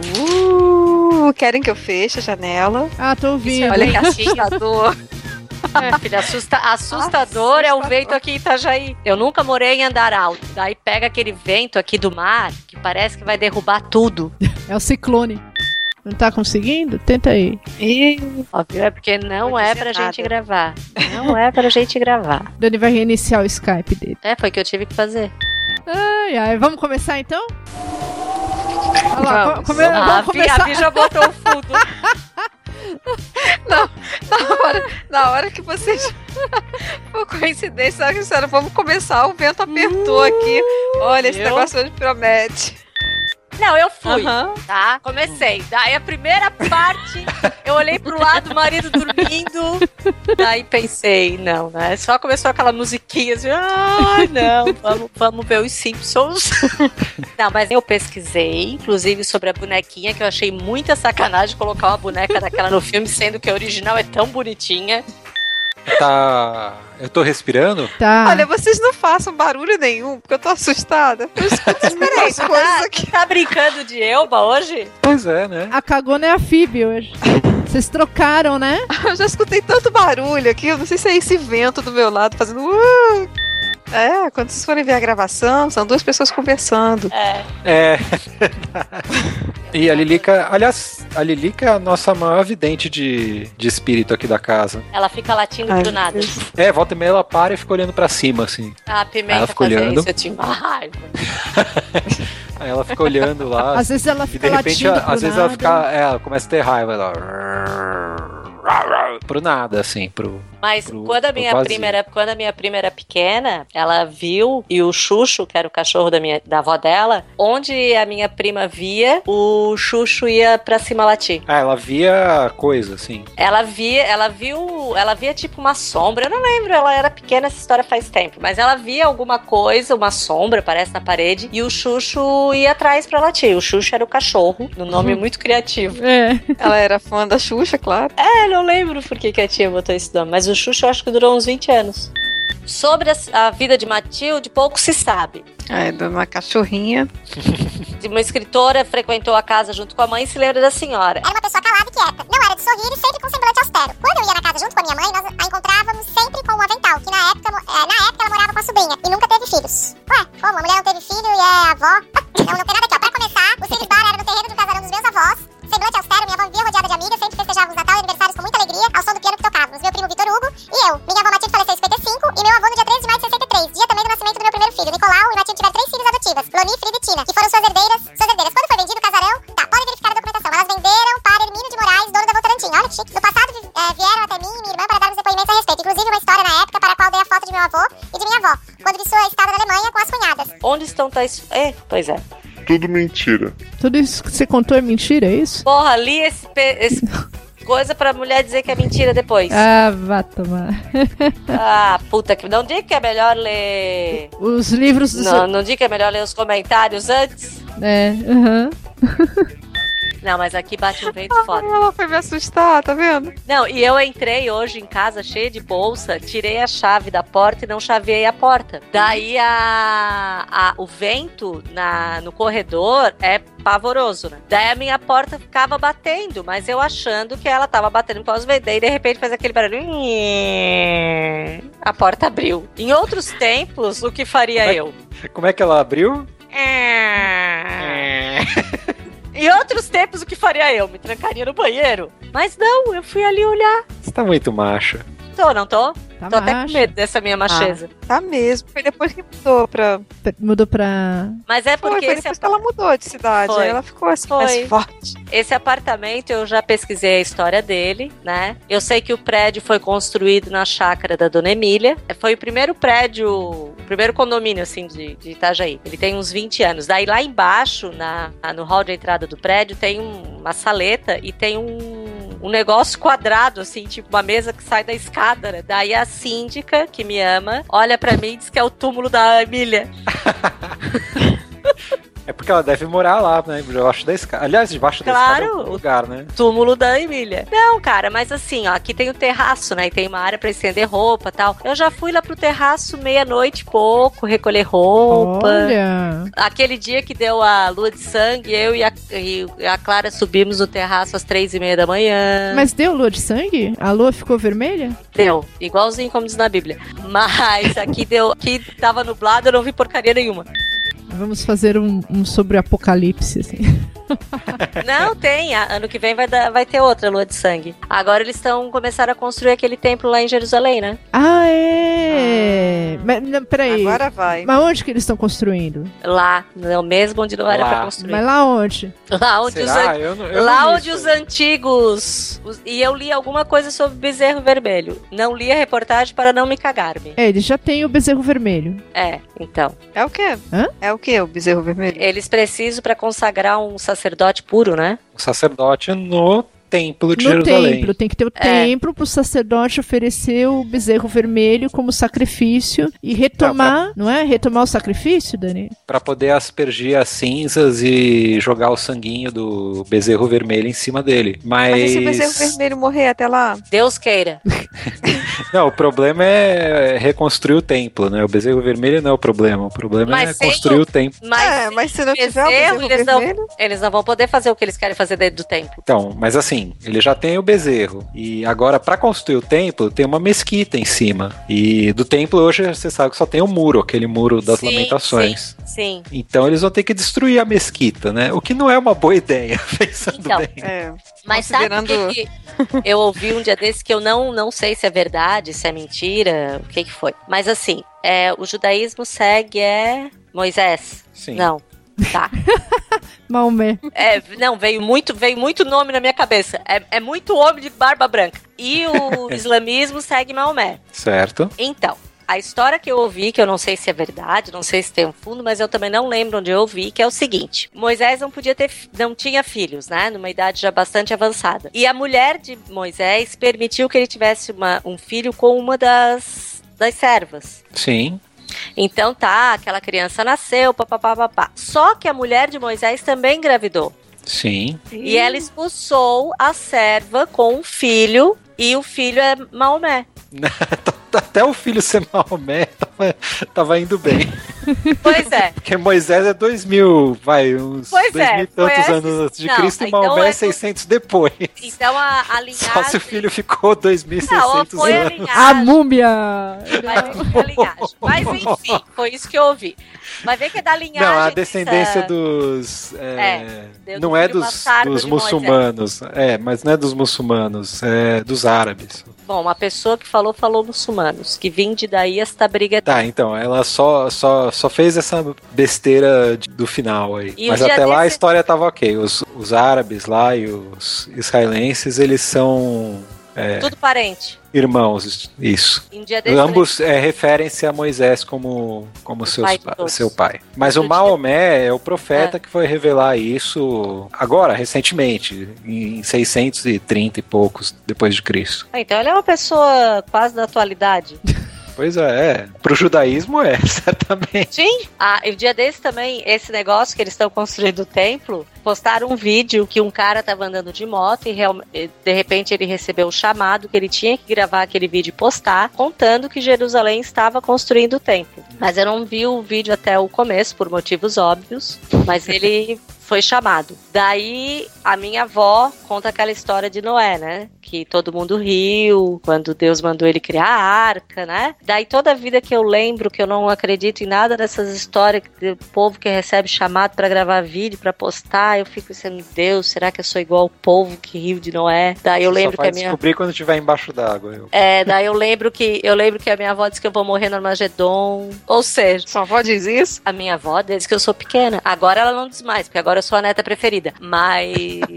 Uh, querem que eu feche a janela? Ah, tô ouvindo. Olha que assustador. É, filha, assusta, assustador é o Assustador. vento aqui em Itajaí. Eu nunca morei em andar alto. Daí pega aquele vento aqui do mar que parece que vai derrubar tudo. É o ciclone. Não tá conseguindo? Tenta aí. Ih, Óbvio, é porque não Vou é dizer pra nada. gente gravar. Não é pra gente gravar. Dani vai reiniciar o Skype dele. É, foi o que eu tive que fazer. Ai, ai. Vamos começar então? Olha lá, Vamos. co- come- Ah, vamos a Vi- começar. a Vi já botou o fundo. na, hora, na hora que vocês. Por coincidência, eles disseram, vamos começar, o vento apertou aqui. Olha, esse Viu? negócio hoje promete. Não, eu fui, Aham. tá? Comecei. Daí a primeira parte, eu olhei pro lado, o marido dormindo. Daí pensei, não, né? Só começou aquela musiquinha assim, ah, não, vamos, vamos ver os Simpsons. Não, mas eu pesquisei, inclusive sobre a bonequinha, que eu achei muita sacanagem colocar uma boneca daquela no filme, sendo que a original é tão bonitinha. Tá. Eu tô respirando? Tá. Olha, vocês não façam barulho nenhum, porque eu tô assustada. Eu escuto Peraí, as tu coisas tá, aqui. tu tá brincando de Elba hoje? Pois é, né? A cagona é a Phoebe hoje. Vocês trocaram, né? Eu já escutei tanto barulho aqui, eu não sei se é esse vento do meu lado fazendo... Uh! É, quando vocês forem ver a gravação, são duas pessoas conversando. É. É. E a Lilica, aliás, a Lilica é a nossa maior vidente de, de espírito aqui da casa. Ela fica latindo Ai, pro nada. É, volta e meia ela para e fica olhando pra cima, assim. Ah, a Pimenta Ela fica fazer olhando. isso, eu tinha uma raiva. Aí ela fica olhando lá. Às vezes ela E fica de repente, latindo a- pro às vezes nada. ela fica. É, ela começa a ter raiva. Ela... Pro nada, assim, pro. Mas Pro- quando, a pro minha vazio. prima era, quando a minha prima era pequena, ela viu, e o Xuxo, que era o cachorro da, minha, da avó dela, onde a minha prima via, o Xuxo ia pra cima latir. Ah, ela via coisa, assim. Ela via, ela viu, ela via tipo uma sombra, eu não lembro, ela era pequena, essa história faz tempo, mas ela via alguma coisa, uma sombra, parece na parede, e o Xuxo ia atrás pra latir. O Xuxo era o cachorro, no nome muito criativo. É. Ela era fã da Xuxa, claro. É, não lembro por que que a tia botou esse nome, mas o Xuxo eu acho que durou uns vinte anos. Sobre a, a vida de Matilde, pouco se sabe. É, de uma cachorrinha. Uma escritora frequentou a casa junto com a mãe e se lembra da senhora. Era uma pessoa calada e quieta. Não era de sorrir e sempre com semblante austero. Quando eu ia na casa junto com a minha mãe, nós a encontrávamos sempre com um avental, que na época, mo- é, na época ela morava com a sobrinha e nunca teve filhos. Ué, como? A mulher não teve filho e é avó? Não, não tem nada aqui, ó. Pra começar, o Cílios Bar era no terreno do casarão dos meus avós. Semblante austero, minha avó vivia rodeada de amigas, sempre festejávamos Natal e aniversários com muita alegria, ao som do piano que tocávamos. Meu primo Vitor Hugo e eu. Minha avó Matilde faleceu em cinquenta e cinco e meu avô no dia treze de maio de sessenta e três, dia também do nascimento do meu primeiro filho. Nicolau e Matilde tiveram três filhas adotivas, Loni, Frida e Tina, que foram suas herdeiras. Suas herdeiras. Quando foi vendido o casarão, tá, pode verificar a documentação. Elas venderam para Hermínio de Moraes, dono da Votorantim. Olha que chique. No passado, vi- eh, vieram até mim e minha irmã para darmos depoimentos a respeito. Inclusive uma história na época para a qual dei a foto de meu avô e de minha avó, quando vi sua estada na Alemanha com as cunhadas. Onde estão tais... É, pois é. Tudo mentira. Tudo isso que você contou é mentira, é isso? Porra, li esse... pe- esse... coisa pra mulher dizer que é mentira depois. Ah, vá tomar. Ah, puta que... Não diga que é melhor ler... Os livros dos... Não, não diga que é melhor ler os comentários antes. É, aham. Não, mas aqui bate um vento foda. Ela foi me assustar, tá vendo? Não, e eu entrei hoje em casa cheia de bolsa, tirei a chave da porta e não chaveei a porta. Daí a, a- o vento na, no corredor é pavoroso, né? Daí a minha porta ficava batendo, mas eu achando que ela tava batendo por causa do vento. Daí de repente faz aquele barulho. A porta abriu. Em outros tempos, o que faria Mas- eu? Como é que ela abriu? Em outros tempos, o que faria eu? Me trancaria no banheiro. Mas não, eu fui ali olhar. Você tá muito macho. Tô, não tô? Tá Tô até com macho. medo dessa minha macheza. Tá mesmo. Foi depois que mudou pra... Mudou pra... Mas é Foi, porque foi esse, depois que ela mudou de cidade. Foi. Aí ela ficou assim, Foi. mais forte. esse apartamento, eu já pesquisei a história dele, né? Eu sei que o prédio foi construído na chácara da Dona Emília. Foi o primeiro prédio, o primeiro condomínio, assim, de, de Itajaí. Ele tem uns vinte anos. Daí lá embaixo, na, no hall de entrada do prédio, tem um- uma saleta e tem um um negócio quadrado, assim, tipo uma mesa que sai da escada, né? Daí a síndica, que me ama, olha pra mim e diz que é o túmulo da Emília. É porque ela deve morar lá, né? Debaixo da escada. Aliás, debaixo Claro. da escada é um lugar, né? Túmulo da Emília. Não, cara, mas assim, ó, aqui tem o terraço, né? E tem uma área pra estender roupa e tal. Eu já fui lá pro terraço meia-noite e pouco, recolher roupa. Olha! Aquele dia que deu a lua de sangue, eu e a, e a Clara subimos no terraço às três e meia da manhã. Mas deu lua de sangue? A lua ficou vermelha? Deu, igualzinho como diz na Bíblia. Mas aqui deu, aqui tava nublado, eu não vi porcaria nenhuma. Vamos fazer um, um sobre o apocalipse, assim. Não, tem. a- Ano que vem vai, dar- vai ter outra lua de sangue. Agora eles estão começaram a construir aquele templo lá em Jerusalém, né? Ah, é! Mas, não, peraí. Agora vai. Mas onde que eles estão construindo? Lá, no mesmo onde não era Lá. pra construir. Mas lá onde? Lá onde os, Será? an- Eu não, eu lá não li onde isso os aí. antigos. os- E eu li alguma coisa sobre bezerro vermelho. Não li a reportagem para não me cagar-me. É, eles já têm o bezerro vermelho. É, então. É o quê? Hã? É o que, o bezerro vermelho? Eles precisam para consagrar um sacerdote puro, né? O sacerdote no templo de No Jerusalém. templo, tem que ter o É. templo pro sacerdote oferecer o bezerro vermelho como sacrifício e retomar, não é? Retomar o sacrifício, Dani? Pra poder aspergir as cinzas e jogar o sanguinho do bezerro vermelho em cima dele. Mas, Mas e se o bezerro vermelho morrer até lá? Deus queira. não, o problema é reconstruir o templo, né? O bezerro vermelho não é o problema. O problema Mas é sem construir o- o templo. Mas, é, mas se não tiver o bezerro, bezerro eles, não, vermelho... eles não vão poder fazer o que eles querem fazer dentro do templo. Então, mas assim, ele já tem o bezerro. E agora, pra construir o templo, tem uma mesquita em cima. E do templo hoje você sabe que só tem o muro, aquele muro das Sim, lamentações. Sim, sim. Então eles vão ter que destruir a mesquita, né? O que não é uma boa ideia, pensando Então, bem. É, Mas sabe o Considerando- que, que eu ouvi um dia desse que eu não, não sei se é verdade, se é mentira, o que que foi. Mas assim, é, o judaísmo segue é Moisés? Sim. Não. Tá. Maomé. É, não, veio muito, veio muito nome na minha cabeça. É, é muito homem de barba branca. E o islamismo segue Maomé. Certo. Então, a história que eu ouvi, que eu não sei se é verdade, não sei se tem um fundo, mas eu também não lembro onde eu ouvi, que é o seguinte: Moisés não podia ter, não tinha filhos, né? Numa idade já bastante avançada. E a mulher de Moisés permitiu que ele tivesse uma, um filho com uma das, das servas. Sim. Então tá, aquela criança nasceu, papapá, papá. Só que a mulher de Moisés também engravidou. Sim. E ela expulsou a serva com um filho, e o filho é Maomé. Até o filho ser Maomé tava, tava indo bem. Pois é. Porque Moisés é dois mil, vai, uns Pois dois é, mil e tantos foi essa- anos antes de Não, Cristo e então Maomé é é do- seiscentos depois. Então a, a linhagem... Só se o filho ficou dois mil e Não, seiscentos foi a anos. linhagem. A múmia! Vai ver que é da linhagem. Mas enfim, foi isso que eu ouvi. Vai ver que é da linhagem. Não, a dessa- descendência dos. é, É, deu do não é filho dos, bastardo dos de muçulmanos. É, mas não é dos muçulmanos, é dos árabes. Bom, uma pessoa que falou, falou muçulmanos. Que vinde daí esta briga. Tá, então, ela só, só, só fez essa besteira de- do final aí. E Mas o dia até lá a desse- história tava ok. Os, os árabes lá e os israelenses, eles são é, Tudo parente. irmãos, isso. Em dia desse, Ambos é, referem-se a Moisés como, como seus pai de pa- todos. seu pai. Mas Outro o Maomé é o profeta É. que foi revelar isso agora, recentemente, em seiscentos e trinta e poucos depois de Cristo. Ah, então ele é uma pessoa quase da atualidade. Pois é, é. Pro judaísmo é, certamente. Sim. Ah, e o dia desse também, esse negócio que eles estão construindo o templo, postaram um vídeo que um cara tava andando de moto e real- e, de repente ele recebeu um chamado que ele tinha que gravar aquele vídeo e postar, contando que Jerusalém estava construindo o templo. Mas eu não vi o vídeo até o começo, por motivos óbvios, mas ele foi chamado. Daí a minha avó conta aquela história de Noé, né? Que todo mundo riu quando Deus mandou ele criar a arca, né? Daí toda a vida que eu lembro que eu não acredito em nada dessas histórias do povo que recebe chamado pra gravar vídeo, pra postar, eu fico pensando, Deus, será que eu sou igual ao povo que riu de Noé? Daí eu Só lembro que vai a minha descobrir quando estiver embaixo d'água. Eu... é, daí eu lembro que eu lembro que a minha avó disse que eu vou morrer no Armagedon. Ou seja, Sua avó diz isso? a minha avó desde que eu sou pequena. Agora ela não diz mais, porque agora eu sou a neta preferida. Mas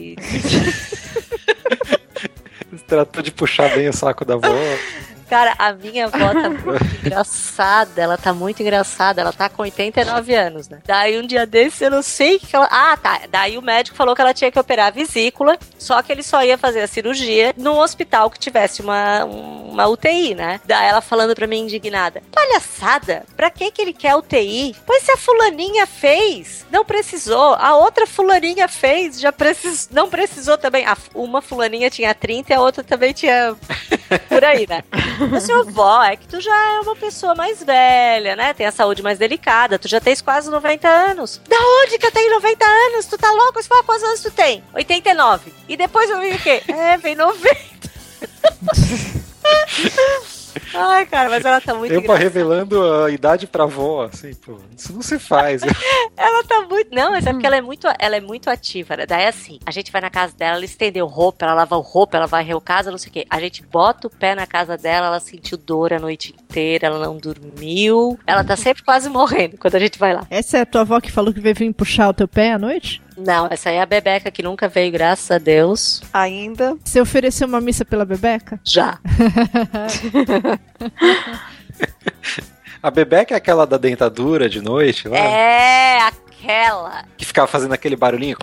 Tratou de puxar bem o saco da avó. cara, a minha avó tá muito engraçada. Ela tá muito engraçada. Ela tá com oitenta e nove anos, né? Daí um dia desse, eu não sei o que ela... Ah, tá. Daí o médico falou que ela tinha que operar a vesícula, só que ele só ia fazer a cirurgia num hospital que tivesse uma, uma U T I, né? Daí ela falando pra mim indignada, palhaçada, pra que que ele quer U T I? Pois se a fulaninha fez, não precisou. A outra fulaninha fez, já precis... não precisou também. A, uma fulaninha tinha trinta e a outra também tinha... por aí, né? Mas, seu avó, é que tu já é uma pessoa mais velha, né? Tem a saúde mais delicada. Tu já tens quase noventa anos. Da onde que eu tenho noventa anos? Tu tá louco? Você fala, quantos anos tu tem? oitenta e nove. E depois eu vi o quê? É, vem noventa. Ai, cara, mas ela tá muito Eu engraçada. revelando a idade pra avó, assim, pô, isso não se faz. Ela tá muito... Não, mas é porque ela é muito, ela é muito ativa, né? Daí assim, a gente vai na casa dela, ela estendeu roupa, ela lava roupa, ela varreu casa, não sei o quê. A gente bota o pé na casa dela, ela sentiu dor a noite inteira, ela não dormiu. Ela tá sempre quase morrendo quando a gente vai lá. Essa é a tua avó que falou que veio vir puxar o teu pé à noite? Não, essa aí é a Bebeca que nunca veio, graças a Deus. Ainda. Você ofereceu uma missa pela Bebeca? Já. A Bebeca é aquela da dentadura de noite lá? É, aquela. Que ficava fazendo aquele barulhinho.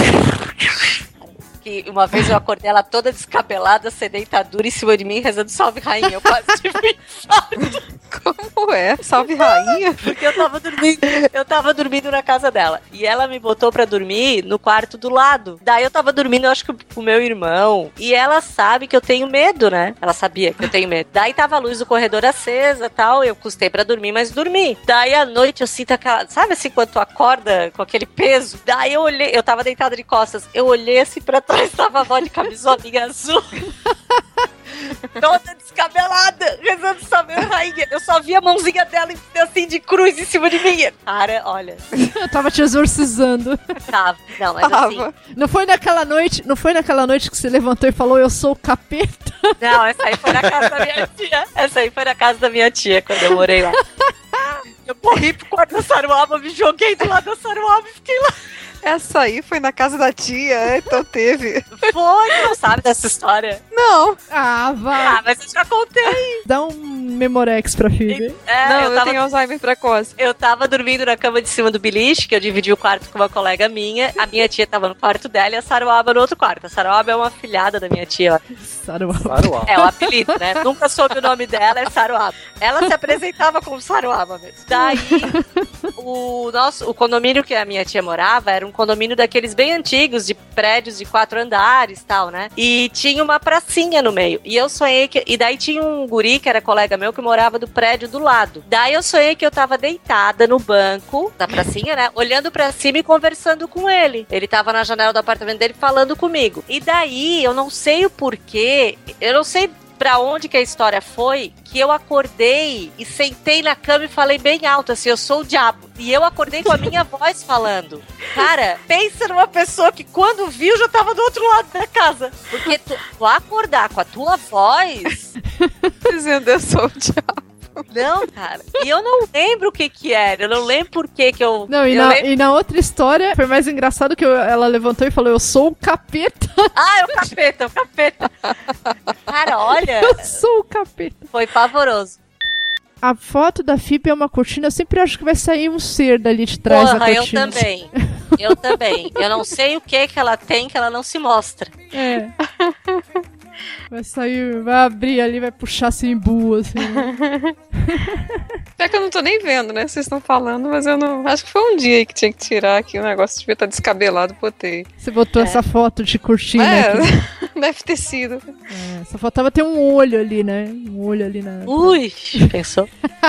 Que uma vez eu acordei ela toda descabelada, sem dentadura, em cima de mim, rezando salve rainha. Eu quase tive um infarto. Como é? Salve rainha? Porque eu tava dormindo, eu tava dormindo na casa dela. E ela me botou pra dormir no quarto do lado. Daí eu tava dormindo, eu acho que com o meu irmão. E ela sabe que eu tenho medo, né? Ela sabia que eu tenho medo. Daí tava a luz do corredor acesa e tal. Eu custei pra dormir, mas dormi. Daí à noite eu sinto aquela... Sabe assim, quando tu acorda com aquele peso? Daí eu olhei... Eu tava deitada de costas. Eu olhei assim pra trás, tava a avó de camisolinha azul. Toda descabelada, rezando salve rainha. Eu só vi a mãozinha dela assim de cruz em cima de mim. Cara, olha. Eu tava te exorcizando. Tava. Não, mas assim. Não foi naquela noite, não foi naquela noite que você levantou e falou eu sou o capeta? Não, essa aí foi na casa da minha tia. Essa aí foi na casa da minha tia, quando eu morei lá. Eu corri pro quarto da Saruaba, me joguei do lado da Saruaba e fiquei lá. Essa aí foi na casa da tia, então teve. Foi, não sabe dessa história? Não. Ah, vai. Ah, mas eu já contei. Dá um memorex pra Phoebe. É, não, eu, eu tava, tenho Alzheimer precoce. Eu tava dormindo na cama de cima do beliche, que eu dividi o quarto com uma colega minha. A minha tia tava no quarto dela e a Saruaba no outro quarto. A Saruaba é uma afilhada da minha tia. Saruaba. Saruaba. É, o apelido, né? Nunca soube o nome dela, é Saruaba. Ela se apresentava como Saruaba mesmo. Daí, o nosso, o condomínio que a minha tia morava era um condomínio daqueles bem antigos, de prédios de quatro andares e tal, né? E tinha uma pracinha no meio. E eu sonhei que... E daí tinha um guri, que era colega meu, que morava do prédio do lado. Daí eu sonhei que eu tava deitada no banco da pracinha, né? Olhando pra cima e conversando com ele. Ele tava na janela do apartamento dele falando comigo. E daí, eu não sei o porquê, eu não sei pra onde que a história foi, que eu acordei e sentei na cama e falei bem alto, assim, eu sou o diabo. E eu acordei com a minha voz falando. Cara, pensa numa pessoa que quando viu já tava do outro lado da casa. Porque tu, tu acordar com a tua voz... Dizendo eu sou o diabo. Não, cara. E eu não lembro o que que era. Eu não lembro por que que eu... Não, e, eu na, lembro... e na outra história foi mais engraçado que eu, ela levantou e falou, eu sou o capeta. Ah, é o capeta, é o capeta. Cara, olha... Eu sou o capeta. Foi pavoroso. A foto da Phoebe é uma cortina, eu sempre acho que vai sair um ser dali de trás Porra, da cortina. eu também. Eu também. Eu não sei o que que ela tem que ela não se mostra. É. Vai sair, vai abrir ali, vai puxar assim em bu, assim. Né? É que eu não tô nem vendo, né? Vocês estão falando, mas eu não... Acho que foi um dia aí que tinha que tirar aqui, o negócio devia estar descabelado, botei. Você botou É. essa foto de cortina É, aqui. deve ter sido. É, só faltava ter um olho ali, né? Um olho ali na... Ui, pensou?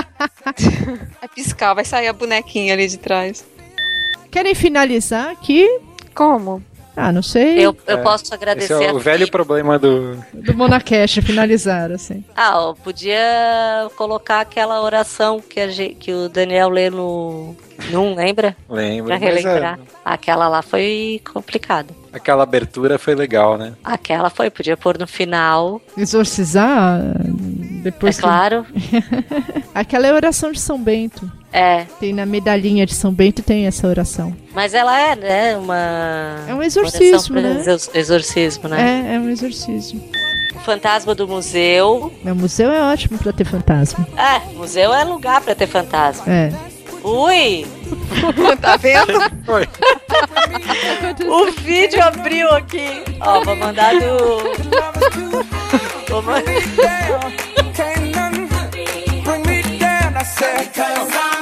Vai piscar, vai sair a bonequinha ali de trás. Querem finalizar aqui? Como? Ah, não sei. Eu, eu É, posso agradecer Esse é o a velho Phoebe. problema do... Do Monacast, finalizar, assim. Ah, eu podia colocar aquela oração que, a gente, que o Daniel lê no... Não lembra? Lembro, Pra mas é, relembrar. Aquela lá foi complicada. aquela abertura foi legal, né? Aquela foi, podia pôr no final. Exorcizar depois é claro. Que... Aquela é a oração de São Bento. É. Tem na medalhinha de São Bento, tem essa oração. Mas ela é, né, uma... É um exorcismo, oração né? pra exor- Exorcismo, né? É, é um exorcismo. O fantasma do museu. O museu é ótimo pra ter fantasma. É, museu é lugar pra ter fantasma. É. Ui! Tá vendo? Foi. O vídeo abriu aqui. Ó, vou mandar do... Vou mandar... Bring me down, I said, 'cause I